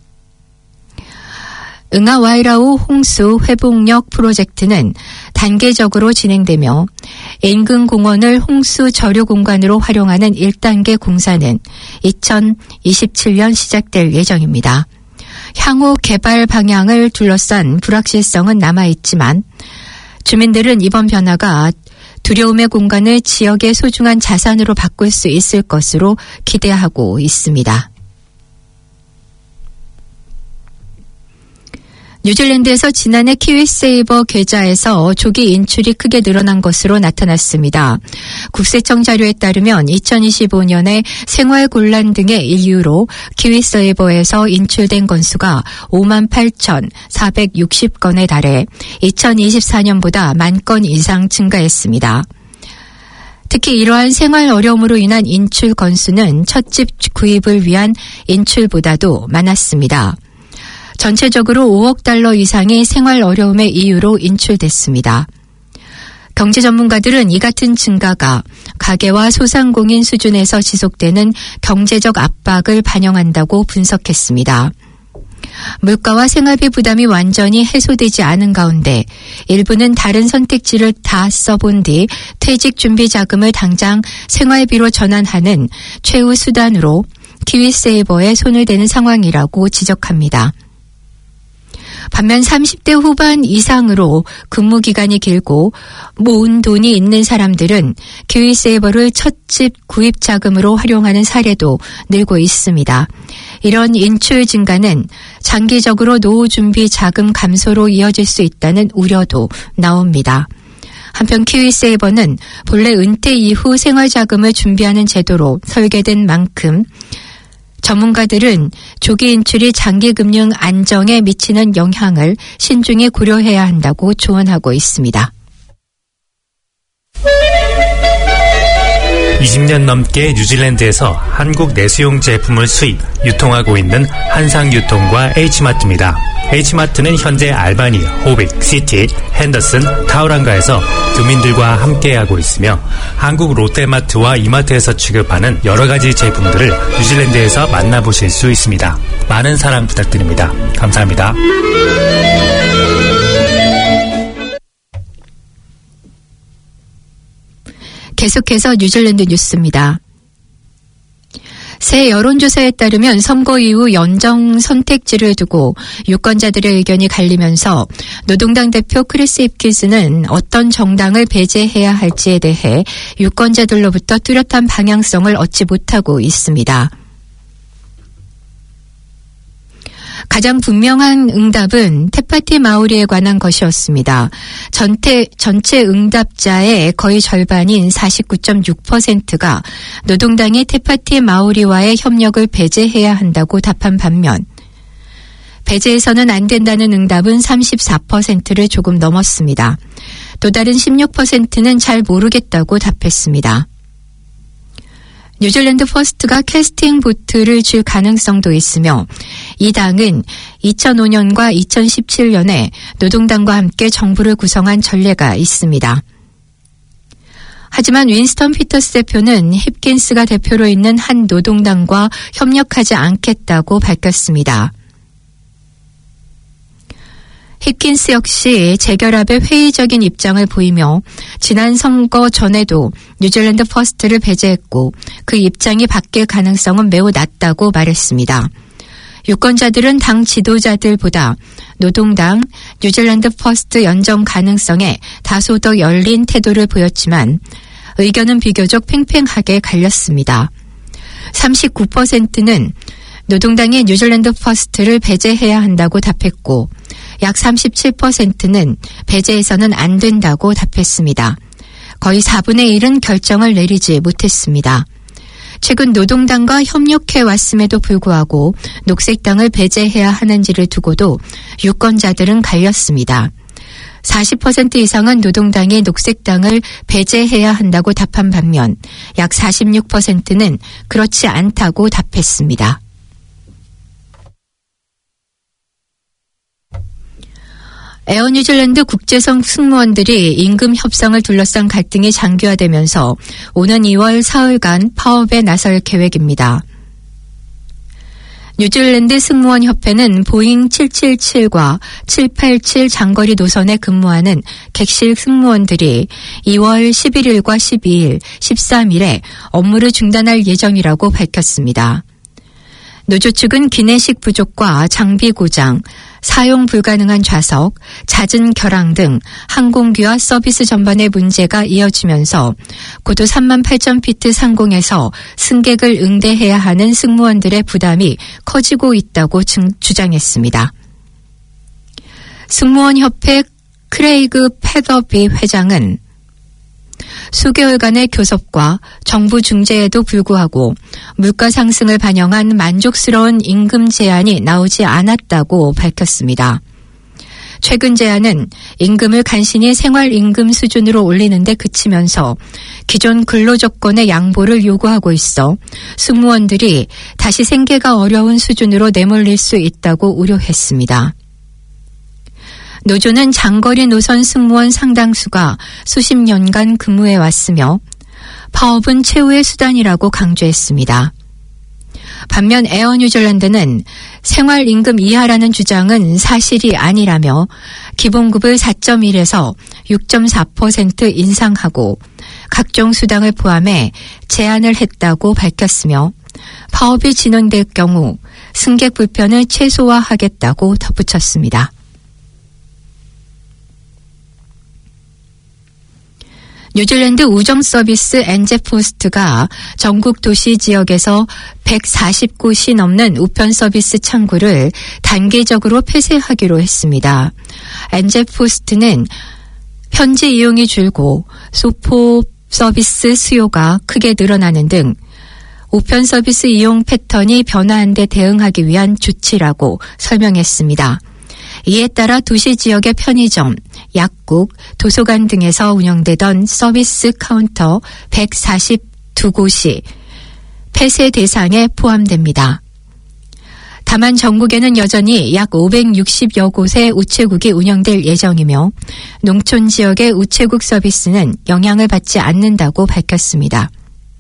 응아 와이라우 홍수 회복력 프로젝트는 단계적으로 진행되며 인근 공원을 홍수 저류 공간으로 활용하는 일 단계 공사는 이천이십칠 년 시작될 예정입니다. 향후 개발 방향을 둘러싼 불확실성은 남아있지만 주민들은 이번 변화가 두려움의 공간을 지역의 소중한 자산으로 바꿀 수 있을 것으로 기대하고 있습니다. 뉴질랜드에서 지난해 키위세이버 계좌에서 조기 인출이 크게 늘어난 것으로 나타났습니다. 국세청 자료에 따르면 이천이십오 년에 생활 곤란 등의 이유로 키위세이버에서 인출된 건수가 오만 팔천사백육십 건에 달해 이천이십사 년보다 만 건 이상 증가했습니다. 특히 이러한 생활 어려움으로 인한 인출 건수는 첫집 구입을 위한 인출보다도 많았습니다. 전체적으로 오억 달러 이상이 생활 어려움의 이유로 인출됐습니다. 경제 전문가들은 이 같은 증가가 가계와 소상공인 수준에서 지속되는 경제적 압박을 반영한다고 분석했습니다. 물가와 생활비 부담이 완전히 해소되지 않은 가운데 일부는 다른 선택지를 다 써본 뒤 퇴직 준비 자금을 당장 생활비로 전환하는 최후 수단으로 키위세이버에 손을 대는 상황이라고 지적합니다. 반면 삼십 대 후반 이상으로 근무 기간이 길고 모은 돈이 있는 사람들은 키위세이버를 첫집 구입 자금으로 활용하는 사례도 늘고 있습니다. 이런 인출 증가는 장기적으로 노후 준비 자금 감소로 이어질 수 있다는 우려도 나옵니다. 한편 키위세이버는 본래 은퇴 이후 생활자금을 준비하는 제도로 설계된 만큼 전문가들은 조기 인출이 장기 금융 안정에 미치는 영향을 신중히 고려해야 한다고 조언하고 있습니다. 이십 년 넘게 뉴질랜드에서 한국 내수용 제품을 수입, 유통하고 있는 한상유통과 H마트입니다. H마트는 현재 알바니, 호빅, 시티, 핸더슨, 타우랑가에서 주민들과 함께하고 있으며 한국 롯데마트와 이마트에서 취급하는 여러 가지 제품들을 뉴질랜드에서 만나보실 수 있습니다. 많은 사랑 부탁드립니다. 감사합니다. 계속해서 뉴질랜드 뉴스입니다. 새 여론조사에 따르면 선거 이후 연정 선택지를 두고 유권자들의 의견이 갈리면서 노동당 대표 크리스 힙킨스는 어떤 정당을 배제해야 할지에 대해 유권자들로부터 뚜렷한 방향성을 얻지 못하고 있습니다. 가장 분명한 응답은 테파티 마오리에 관한 것이었습니다. 전체, 전체 응답자의 거의 절반인 사십구 점 육 퍼센트가 노동당이 테파티 마오리와의 협력을 배제해야 한다고 답한 반면 배제해서는 안 된다는 응답은 삼십사 퍼센트를 조금 넘었습니다. 또 다른 십육 퍼센트는 잘 모르겠다고 답했습니다. 뉴질랜드 퍼스트가 캐스팅 보트를 줄 가능성도 있으며 이 당은 이천오 년과 이천십칠 년에 노동당과 함께 정부를 구성한 전례가 있습니다. 하지만 윈스턴 피터스 대표는 힙킨스가 대표로 있는 한 노동당과 협력하지 않겠다고 밝혔습니다. 힙킨스 역시 재결합에 회의적인 입장을 보이며 지난 선거 전에도 뉴질랜드 퍼스트를 배제했고 그 입장이 바뀔 가능성은 매우 낮다고 말했습니다. 유권자들은 당 지도자들보다 노동당, 뉴질랜드 퍼스트 연정 가능성에 다소 더 열린 태도를 보였지만 의견은 비교적 팽팽하게 갈렸습니다. 삼십구 퍼센트는 노동당이 뉴질랜드 퍼스트를 배제해야 한다고 답했고 약 삼십칠 퍼센트는 배제해서는 안 된다고 답했습니다. 거의 사분의 일은 결정을 내리지 못했습니다. 최근 노동당과 협력해 왔음에도 불구하고 녹색당을 배제해야 하는지를 두고도 유권자들은 갈렸습니다. 사십 퍼센트 이상은 노동당이 녹색당을 배제해야 한다고 답한 반면 약 사십육 퍼센트는 그렇지 않다고 답했습니다. 에어 뉴질랜드 국제선 승무원들이 임금 협상을 둘러싼 갈등이 장기화되면서 오는 이월 사흘간 파업에 나설 계획입니다. 뉴질랜드 승무원협회는 보잉 칠칠칠과 칠팔칠 장거리 노선에 근무하는 객실 승무원들이 이월 십일일과 십이일, 십삼일에 업무를 중단할 예정이라고 밝혔습니다. 노조 측은 기내식 부족과 장비 고장, 사용 불가능한 좌석, 잦은 결항 등 항공기와 서비스 전반의 문제가 이어지면서 고도 삼만 팔천 피트 상공에서 승객을 응대해야 하는 승무원들의 부담이 커지고 있다고 주장했습니다. 승무원협회 크레이그 패더비 회장은 수개월간의 교섭과 정부 중재에도 불구하고 물가 상승을 반영한 만족스러운 임금 제안이 나오지 않았다고 밝혔습니다. 최근 제안은 임금을 간신히 생활임금 수준으로 올리는 데 그치면서 기존 근로조건의 양보를 요구하고 있어 승무원들이 다시 생계가 어려운 수준으로 내몰릴 수 있다고 우려했습니다. 노조는 장거리 노선 승무원 상당수가 수십 년간 근무해 왔으며 파업은 최후의 수단이라고 강조했습니다. 반면 에어 뉴질랜드는 생활임금 이하라는 주장은 사실이 아니라며 기본급을 사 점 일에서 육 점 사 퍼센트 인상하고 각종 수당을 포함해 제안을 했다고 밝혔으며 파업이 진행될 경우 승객 불편을 최소화하겠다고 덧붙였습니다. 뉴질랜드 우정 서비스 엔제포스트가 전국 도시 지역에서 백사십 곳이 넘는 우편 서비스 창구를 단계적으로 폐쇄하기로 했습니다. 엔제포스트는 편지 이용이 줄고 소포 서비스 수요가 크게 늘어나는 등 우편 서비스 이용 패턴이 변화한 데 대응하기 위한 조치라고 설명했습니다. 이에 따라 도시 지역의 편의점, 약국, 도서관 등에서 운영되던 서비스 카운터 백사십이 곳이 폐쇄 대상에 포함됩니다. 다만 전국에는 여전히 약 오백육십여 곳의 우체국이 운영될 예정이며 농촌 지역의 우체국 서비스는 영향을 받지 않는다고 밝혔습니다.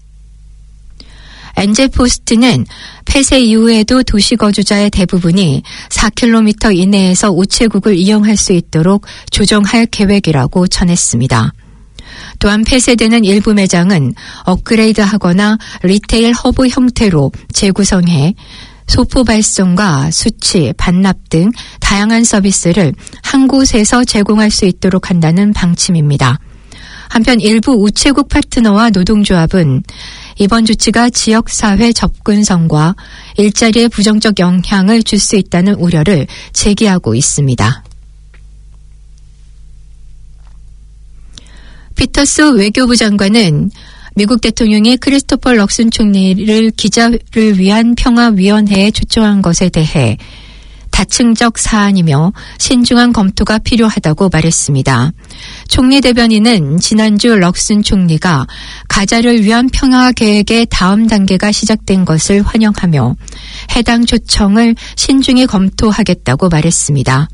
엔제포스트는 폐쇄 이후에도 도시 거주자의 대부분이 사 킬로미터 이내에서 우체국을 이용할 수 있도록 조정할 계획이라고 전했습니다. 또한 폐쇄되는 일부 매장은 업그레이드하거나 리테일 허브 형태로 재구성해 소포 발송과 수취, 반납 등 다양한 서비스를 한 곳에서 제공할 수 있도록 한다는 방침입니다. 한편 일부 우체국 파트너와 노동조합은 이번 조치가 지역사회 접근성과 일자리에 부정적 영향을 줄 수 있다는 우려를 제기하고 있습니다. 피터스 외교부 장관은 미국 대통령이 크리스토퍼 럭슨 총리를 기자를 위한 평화위원회에 초청한 것에 대해 다층적 사안이며 신중한 검토가 필요하다고 말했습니다. 총리 대변인은 지난주 럭슨 총리가 가자를 위한 평화 계획의 다음 단계가 시작된 것을 환영하며 해당 초청을 신중히 검토하겠다고 말했습니다.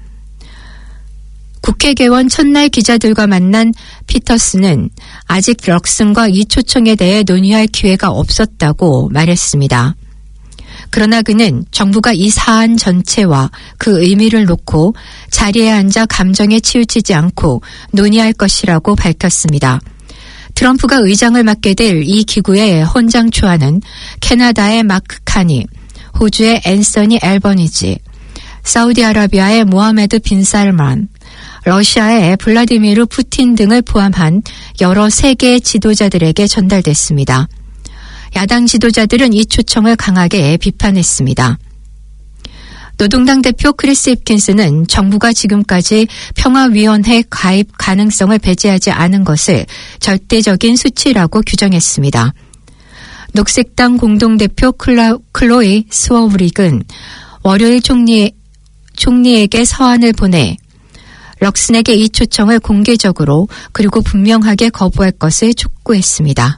국회 개원 첫날 기자들과 만난 피터스는 아직 럭슨과 이 초청에 대해 논의할 기회가 없었다고 말했습니다. 그러나 그는 정부가 이 사안 전체와 그 의미를 놓고 자리에 앉아 감정에 치우치지 않고 논의할 것이라고 밝혔습니다. 트럼프가 의장을 맡게 될 이 기구의 헌장 초안은 캐나다의 마크 카니, 호주의 앤서니 앨버니지, 사우디아라비아의 모하메드 빈 살만, 러시아의 블라디미르 푸틴 등을 포함한 여러 세계 지도자들에게 전달됐습니다. 야당 지도자들은 이 초청을 강하게 비판했습니다. 노동당 대표 크리스 힙킨스는 정부가 지금까지 평화위원회 가입 가능성을 배제하지 않은 것을 절대적인 수치라고 규정했습니다. 녹색당 공동대표 클라, 클로이 스워브릭은 월요일 총리, 총리에게 서한을 보내 럭슨에게 이 초청을 공개적으로 그리고 분명하게 거부할 것을 촉구했습니다.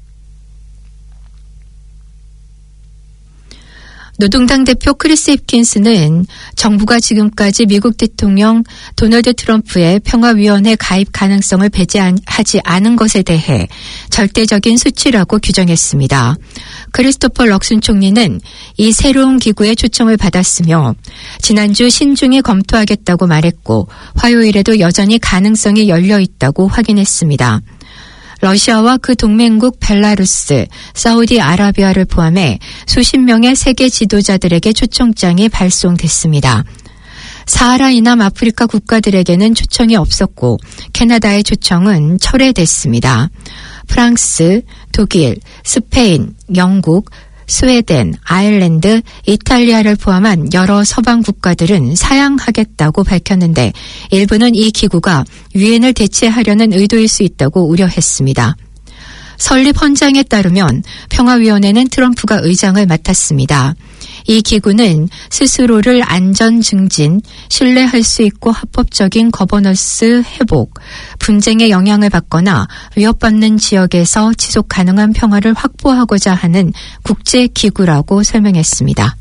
노동당 대표 크리스 힙킨스는 정부가 지금까지 미국 대통령 도널드 트럼프의 평화위원회 가입 가능성을 배제하지 않은 것에 대해 절대적인 수치라고 규정했습니다. 크리스토퍼 럭슨 총리는 이 새로운 기구의 초청을 받았으며 지난주 신중히 검토하겠다고 말했고 화요일에도 여전히 가능성이 열려 있다고 확인했습니다. 러시아와 그 동맹국 벨라루스, 사우디아라비아를 포함해 수십 명의 세계 지도자들에게 초청장이 발송됐습니다. 사하라 이남 아프리카 국가들에게는 초청이 없었고 캐나다의 초청은 철회됐습니다. 프랑스, 독일, 스페인, 영국, 스웨덴, 아일랜드, 이탈리아를 포함한 여러 서방 국가들은 사양하겠다고 밝혔는데 일부는 이 기구가 유엔을 대체하려는 의도일 수 있다고 우려했습니다. 설립 헌장에 따르면 평화위원회는 트럼프가 의장을 맡았습니다. 이 기구는 스스로를 안전 증진, 신뢰할 수 있고 합법적인 거버넌스 회복, 분쟁에 영향을 받거나 위협받는 지역에서 지속 가능한 평화를 확보하고자 하는 국제기구라고 설명했습니다.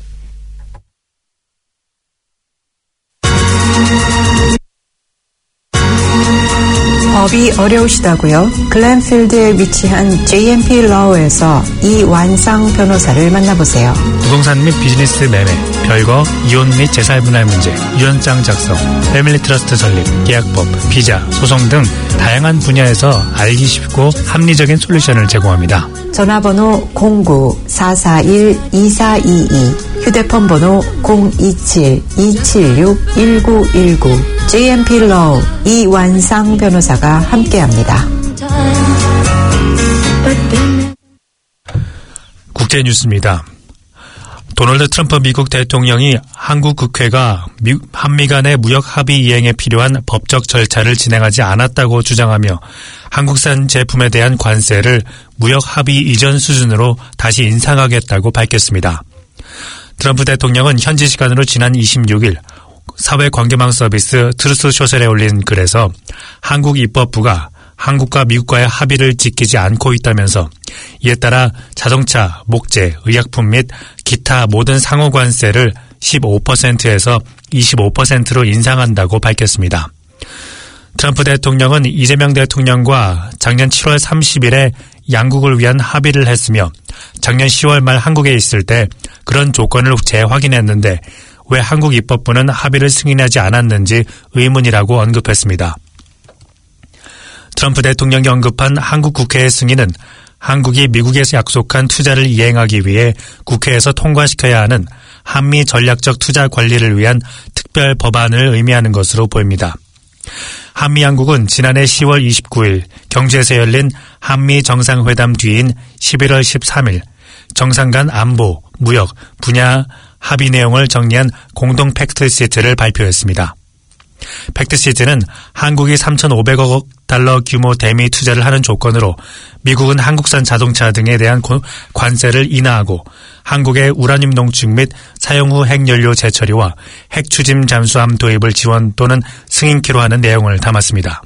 법이 어려우시다고요? 글렌필드에 위치한 제이엠피 러우에서 이완상 변호사를 만나보세요. 부동산 및 비즈니스 매매, 별거, 이혼 및 재산분할 문제, 유언장 작성, 패밀리 트러스트 설립, 계약법, 비자, 소송 등 다양한 분야에서 알기 쉽고 합리적인 솔루션을 제공합니다. 전화번호 공구 사사일 이사이이, 휴대폰 번호 공이칠 이칠육 일구일구, 제이엠피 러우 이완상 변호사가 함께합니다. 국제뉴스입니다. 도널드 트럼프 미국 대통령이 한국 국회가 미, 한미 간의 무역 합의 이행에 필요한 법적 절차를 진행하지 않았다고 주장하며 한국산 제품에 대한 관세를 무역 합의 이전 수준으로 다시 인상하겠다고 밝혔습니다. 트럼프 대통령은 현지 시간으로 지난 이십육일 사회관계망 서비스 트루스소셜에 올린 글에서 한국 입법부가 한국과 미국과의 합의를 지키지 않고 있다면서 이에 따라 자동차, 목재, 의약품 및 기타 모든 상호 관세를 십오 퍼센트에서 이십오 퍼센트로 인상한다고 밝혔습니다. 트럼프 대통령은 이재명 대통령과 작년 칠월 삼십일에 양국을 위한 합의를 했으며 작년 시월 말 한국에 있을 때 그런 조건을 재확인했는데 왜 한국 입법부는 합의를 승인하지 않았는지 의문이라고 언급했습니다. 트럼프 대통령이 언급한 한국 국회의 승인은 한국이 미국에서 약속한 투자를 이행하기 위해 국회에서 통과시켜야 하는 한미 전략적 투자 관리를 위한 특별 법안을 의미하는 것으로 보입니다. 한미양국은 지난해 시월 이십구일 경주에서 열린 한미 정상회담 뒤인 십일월 십삼일 정상 간 안보, 무역, 분야 합의 내용을 정리한 공동 팩트시트를 발표했습니다. 팩트시트는 한국이 삼천오백억 달러 규모 대미 투자를 하는 조건으로 미국은 한국산 자동차 등에 대한 관세를 인하하고 한국의 우라늄 농축 및 사용 후 핵연료 재처리와 핵추진 잠수함 도입을 지원 또는 승인키로 하는 내용을 담았습니다.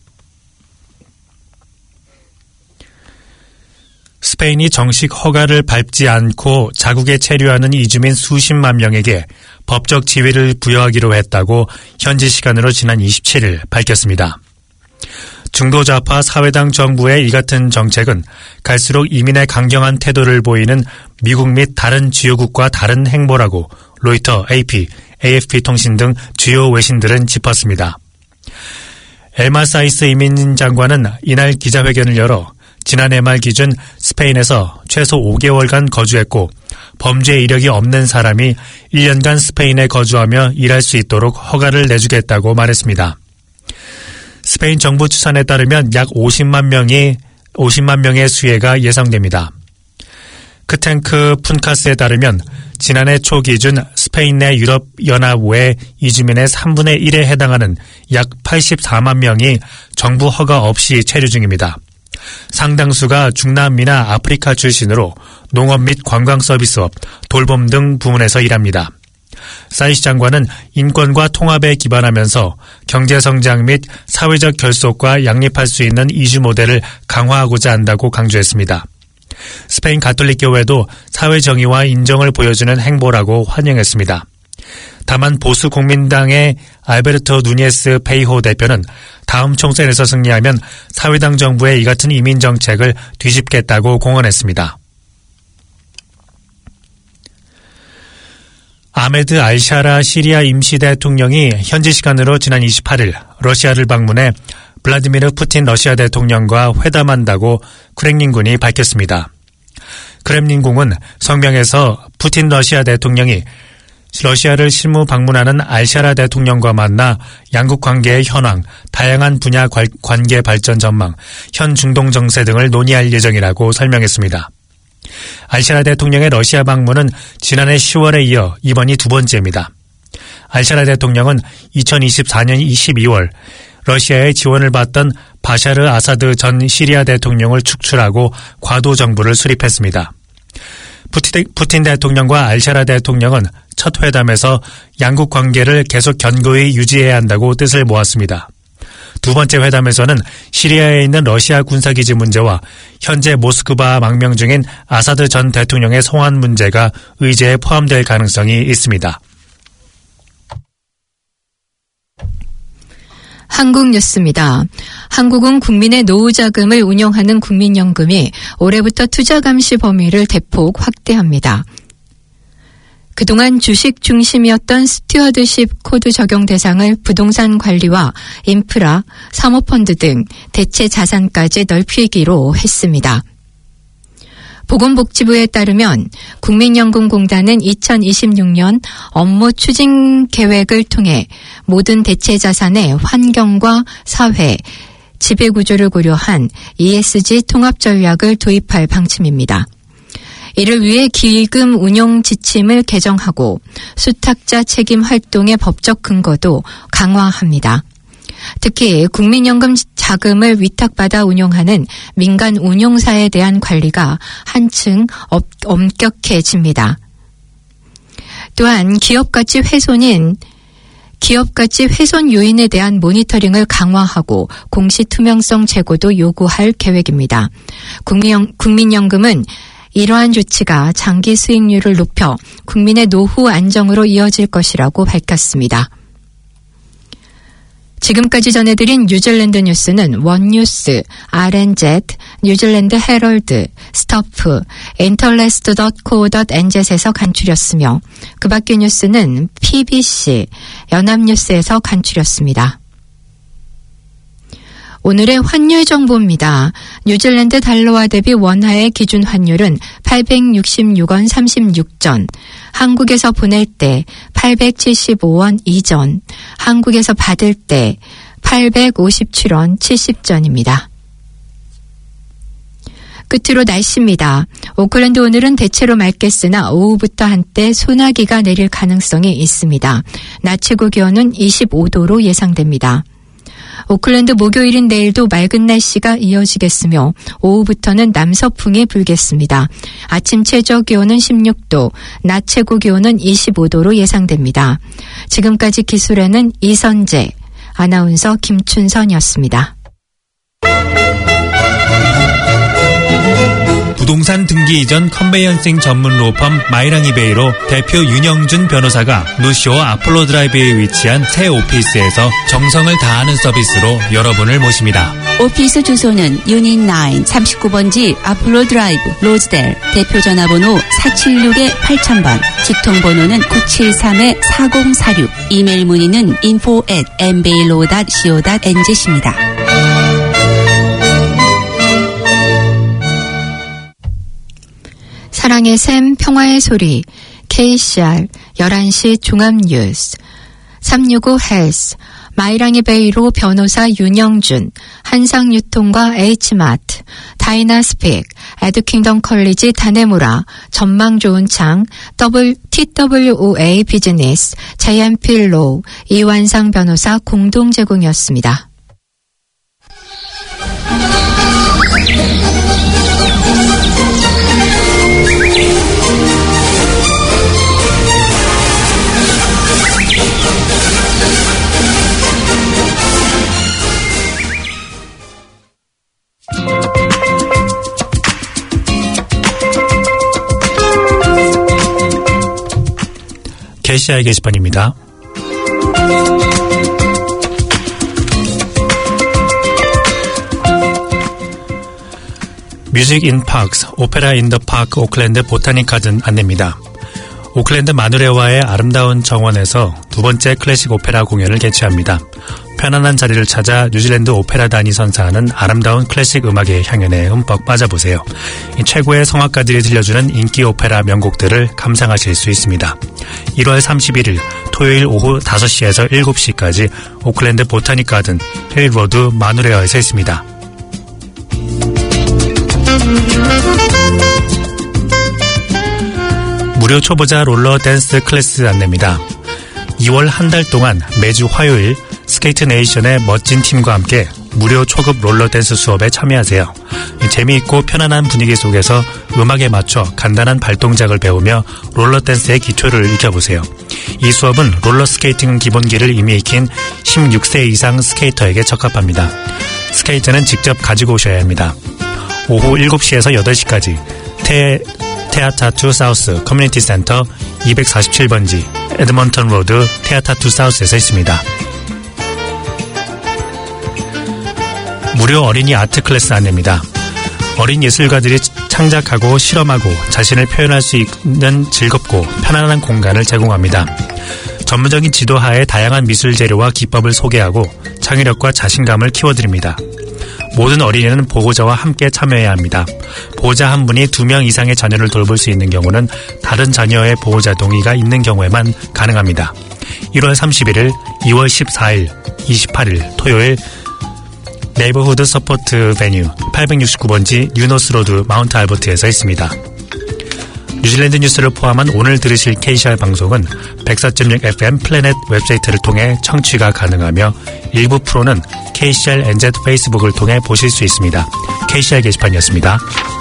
스페인이 정식 허가를 밟지 않고 자국에 체류하는 이주민 수십만 명에게 법적 지위를 부여하기로 했다고 현지 시간으로 지난 이십칠일 밝혔습니다. 중도좌파 사회당 정부의 이 같은 정책은 갈수록 이민에 강경한 태도를 보이는 미국 및 다른 주요국과 다른 행보라고 로이터, 에이피, 에이에프피 통신 등 주요 외신들은 짚었습니다. 엘마사이스 이민장관은 이날 기자회견을 열어 지난해 말 기준 스페인에서 최소 오 개월간 거주했고 범죄 이력이 없는 사람이 일 년간 스페인에 거주하며 일할 수 있도록 허가를 내주겠다고 말했습니다. 스페인 정부 추산에 따르면 약 오십만 명이 오십만 명의 수혜가 예상됩니다. 크탱크 푼카스에 따르면 지난해 초 기준 스페인 내 유럽연합 외 이주민의 삼분의 일에 해당하는 약 팔십사만 명이 정부 허가 없이 체류 중입니다. 상당수가 중남미나 아프리카 출신으로 농업 및 관광 서비스업, 돌봄 등 부문에서 일합니다. 사이시 장관은 인권과 통합에 기반하면서 경제성장 및 사회적 결속과 양립할 수 있는 이주 모델을 강화하고자 한다고 강조했습니다. 스페인 가톨릭교회도 사회정의와 인정을 보여주는 행보라고 환영했습니다. 다만 보수 국민당의 알베르토 누니에스 페이호 대표는 다음 총선에서 승리하면 사회당 정부의 이 같은 이민 정책을 뒤집겠다고 공언했습니다. 아메드 알샤라 시리아 임시 대통령이 현지 시간으로 지난 이십팔일 러시아를 방문해 블라디미르 푸틴 러시아 대통령과 회담한다고 크렘린궁이 밝혔습니다. 크렘린궁은 성명에서 푸틴 러시아 대통령이 러시아를 실무 방문하는 알샤라 대통령과 만나 양국 관계의 현황, 다양한 분야 관계 발전 전망, 현 중동 정세 등을 논의할 예정이라고 설명했습니다. 알샤라 대통령의 러시아 방문은 지난해 시월에 이어 이번이 두 번째입니다. 알샤라 대통령은 이천이십사년 십이월 러시아의 지원을 받던 바샤르 아사드 전 시리아 대통령을 축출하고 과도 정부를 수립했습니다. 푸틴, 푸틴 대통령과 알샤라 대통령은 첫 회담에서 양국 관계를 계속 견고히 유지해야 한다고 뜻을 모았습니다. 두 번째 회담에서는 시리아에 있는 러시아 군사기지 문제와 현재 모스크바 망명 중인 아사드 전 대통령의 송환 문제가 의제에 포함될 가능성이 있습니다. 한국 뉴스입니다. 한국은 국민의 노후 자금을 운영하는 국민연금이 올해부터 투자 감시 범위를 대폭 확대합니다. 그동안 주식 중심이었던 스튜어드십 코드 적용 대상을 부동산 관리와 인프라, 사모펀드 등 대체 자산까지 넓히기로 했습니다. 보건복지부에 따르면 국민연금공단은 이천이십육년 업무 추진 계획을 통해 모든 대체 자산의 환경과 사회, 지배구조를 고려한 이에스지 통합 전략을 도입할 방침입니다. 이를 위해 기금 운용 지침을 개정하고 수탁자 책임 활동의 법적 근거도 강화합니다. 특히 국민연금 자금을 위탁받아 운용하는 민간 운용사에 대한 관리가 한층 엄격해집니다. 또한 기업가치 훼손인 기업가치 훼손 요인에 대한 모니터링을 강화하고 공시 투명성 제고도 요구할 계획입니다. 국민연, 국민연금은 이러한 조치가 장기 수익률을 높여 국민의 노후 안정으로 이어질 것이라고 밝혔습니다. 지금까지 전해드린 뉴질랜드 뉴스는 원뉴스, 알엔젯, 뉴질랜드 헤럴드, 스토프, 인터레스트 닷 코오 닷 엔젯에서 간추렸으며 그 밖의 뉴스는 피비씨, 연합뉴스에서 간추렸습니다. 오늘의 환율 정보입니다. 뉴질랜드 달러와 대비 원화의 기준 환율은 팔백육십육원 삼십육전, 한국에서 보낼 때 팔백칠십오원 이전, 한국에서 받을 때 팔백오십칠 원 칠십 전입니다. 끝으로 날씨입니다. 오클랜드 오늘은 대체로 맑겠으나 오후부터 한때 소나기가 내릴 가능성이 있습니다. 낮 최고 기온은 이십오 도로 예상됩니다. 오클랜드 목요일인 내일도 맑은 날씨가 이어지겠으며 오후부터는 남서풍이 불겠습니다. 아침 최저 기온은 십육 도, 낮 최고 기온은 이십오 도로 예상됩니다. 지금까지 기술에는 이선재, 아나운서 김춘선이었습니다. 부동산 등기 이전 컨베이언싱 전문 로펌 마이랑이베이로 대표 윤영준 변호사가 노시오 아폴로 드라이브에 위치한 새 오피스에서 정성을 다하는 서비스로 여러분을 모십니다. 오피스 주소는 유닛 나인 삼십구 번지 아폴로 드라이브 로즈델, 대표 전화번호 사칠육 팔천 번, 직통번호는 구칠삼 사공사육, 이메일 문의는 info at 엠베일로 닷 씨오 닷 엔지씨입니다. 사랑의 샘, 평화의 소리, 케이씨알, 열한 시 종합뉴스, 삼육오 헬스, 마이랑이 베이로 변호사 윤영준, 한상유통과 H마트, 다이나스픽, 에듀킹덤 컬리지 다네무라, 전망 좋은 창, 티더블유오에이 비즈니스, 제이엠피 로우, 이완상 변호사 공동 제공이었습니다. 케이씨알 게시판입니다. 뮤직 인 파크스, 오페라 인 더 파크 오클랜드 보타닉 가든 안내입니다. 오클랜드 마누레와의 아름다운 정원에서 두 번째 클래식 오페라 공연을 개최합니다. 편안한 자리를 찾아 뉴질랜드 오페라단이 선사하는 아름다운 클래식 음악의 향연에 흠뻑 빠져보세요. 이 최고의 성악가들이 들려주는 인기 오페라 명곡들을 감상하실 수 있습니다. 일월 삼십일일 토요일 오후 다섯 시에서 일곱 시까지 오클랜드 보타닉 가든 힐로드 마누레어에서 있습니다. 무료 초보자 롤러 댄스 클래스 안내입니다. 이월 한 달 동안 매주 화요일 스케이트 네이션의 멋진 팀과 함께 무료 초급 롤러 댄스 수업에 참여하세요. 재미있고 편안한 분위기 속에서 음악에 맞춰 간단한 발동작을 배우며 롤러 댄스의 기초를 익혀보세요. 이 수업은 롤러 스케이팅 기본기를 이미 익힌 십육 세 이상 스케이터에게 적합합니다. 스케이트는 직접 가지고 오셔야 합니다. 오후 일곱 시에서 여덟 시까지 테, 테아타투 사우스 커뮤니티 센터 이백사십칠 번지 에드먼턴 로드 테아타투 사우스에서 있습니다. 무료 어린이 아트 클래스 안내입니다. 어린 예술가들이 창작하고 실험하고 자신을 표현할 수 있는 즐겁고 편안한 공간을 제공합니다. 전문적인 지도하에 다양한 미술 재료와 기법을 소개하고 창의력과 자신감을 키워드립니다. 모든 어린이는 보호자와 함께 참여해야 합니다. 보호자 한 분이 두 명 이상의 자녀를 돌볼 수 있는 경우는 다른 자녀의 보호자 동의가 있는 경우에만 가능합니다. 일월 삼십일일, 이월 십사일, 이십팔일 토요일 네이버후드 서포트 베뉴 팔백육십구 번지 뉴노스로드 마운트 알버트에서 있습니다. 뉴질랜드 뉴스를 포함한 오늘 들으실 케이씨알 방송은 백사 점 육 에프엠 플래닛 웹사이트를 통해 청취가 가능하며 일부 프로는 케이씨알 엔지 페이스북을 통해 보실 수 있습니다. 케이씨알 게시판이었습니다.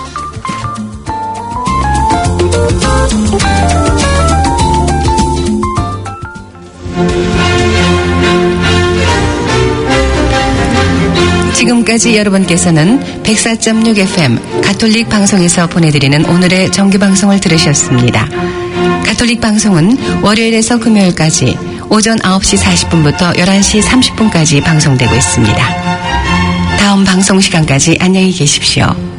지금까지 여러분께서는 백사 점 육 에프엠 가톨릭 방송에서 보내드리는 오늘의 정규방송을 들으셨습니다. 가톨릭 방송은 월요일에서 금요일까지 오전 아홉 시 사십 분부터 열한 시 삼십 분까지 방송되고 있습니다. 다음 방송 시간까지 안녕히 계십시오.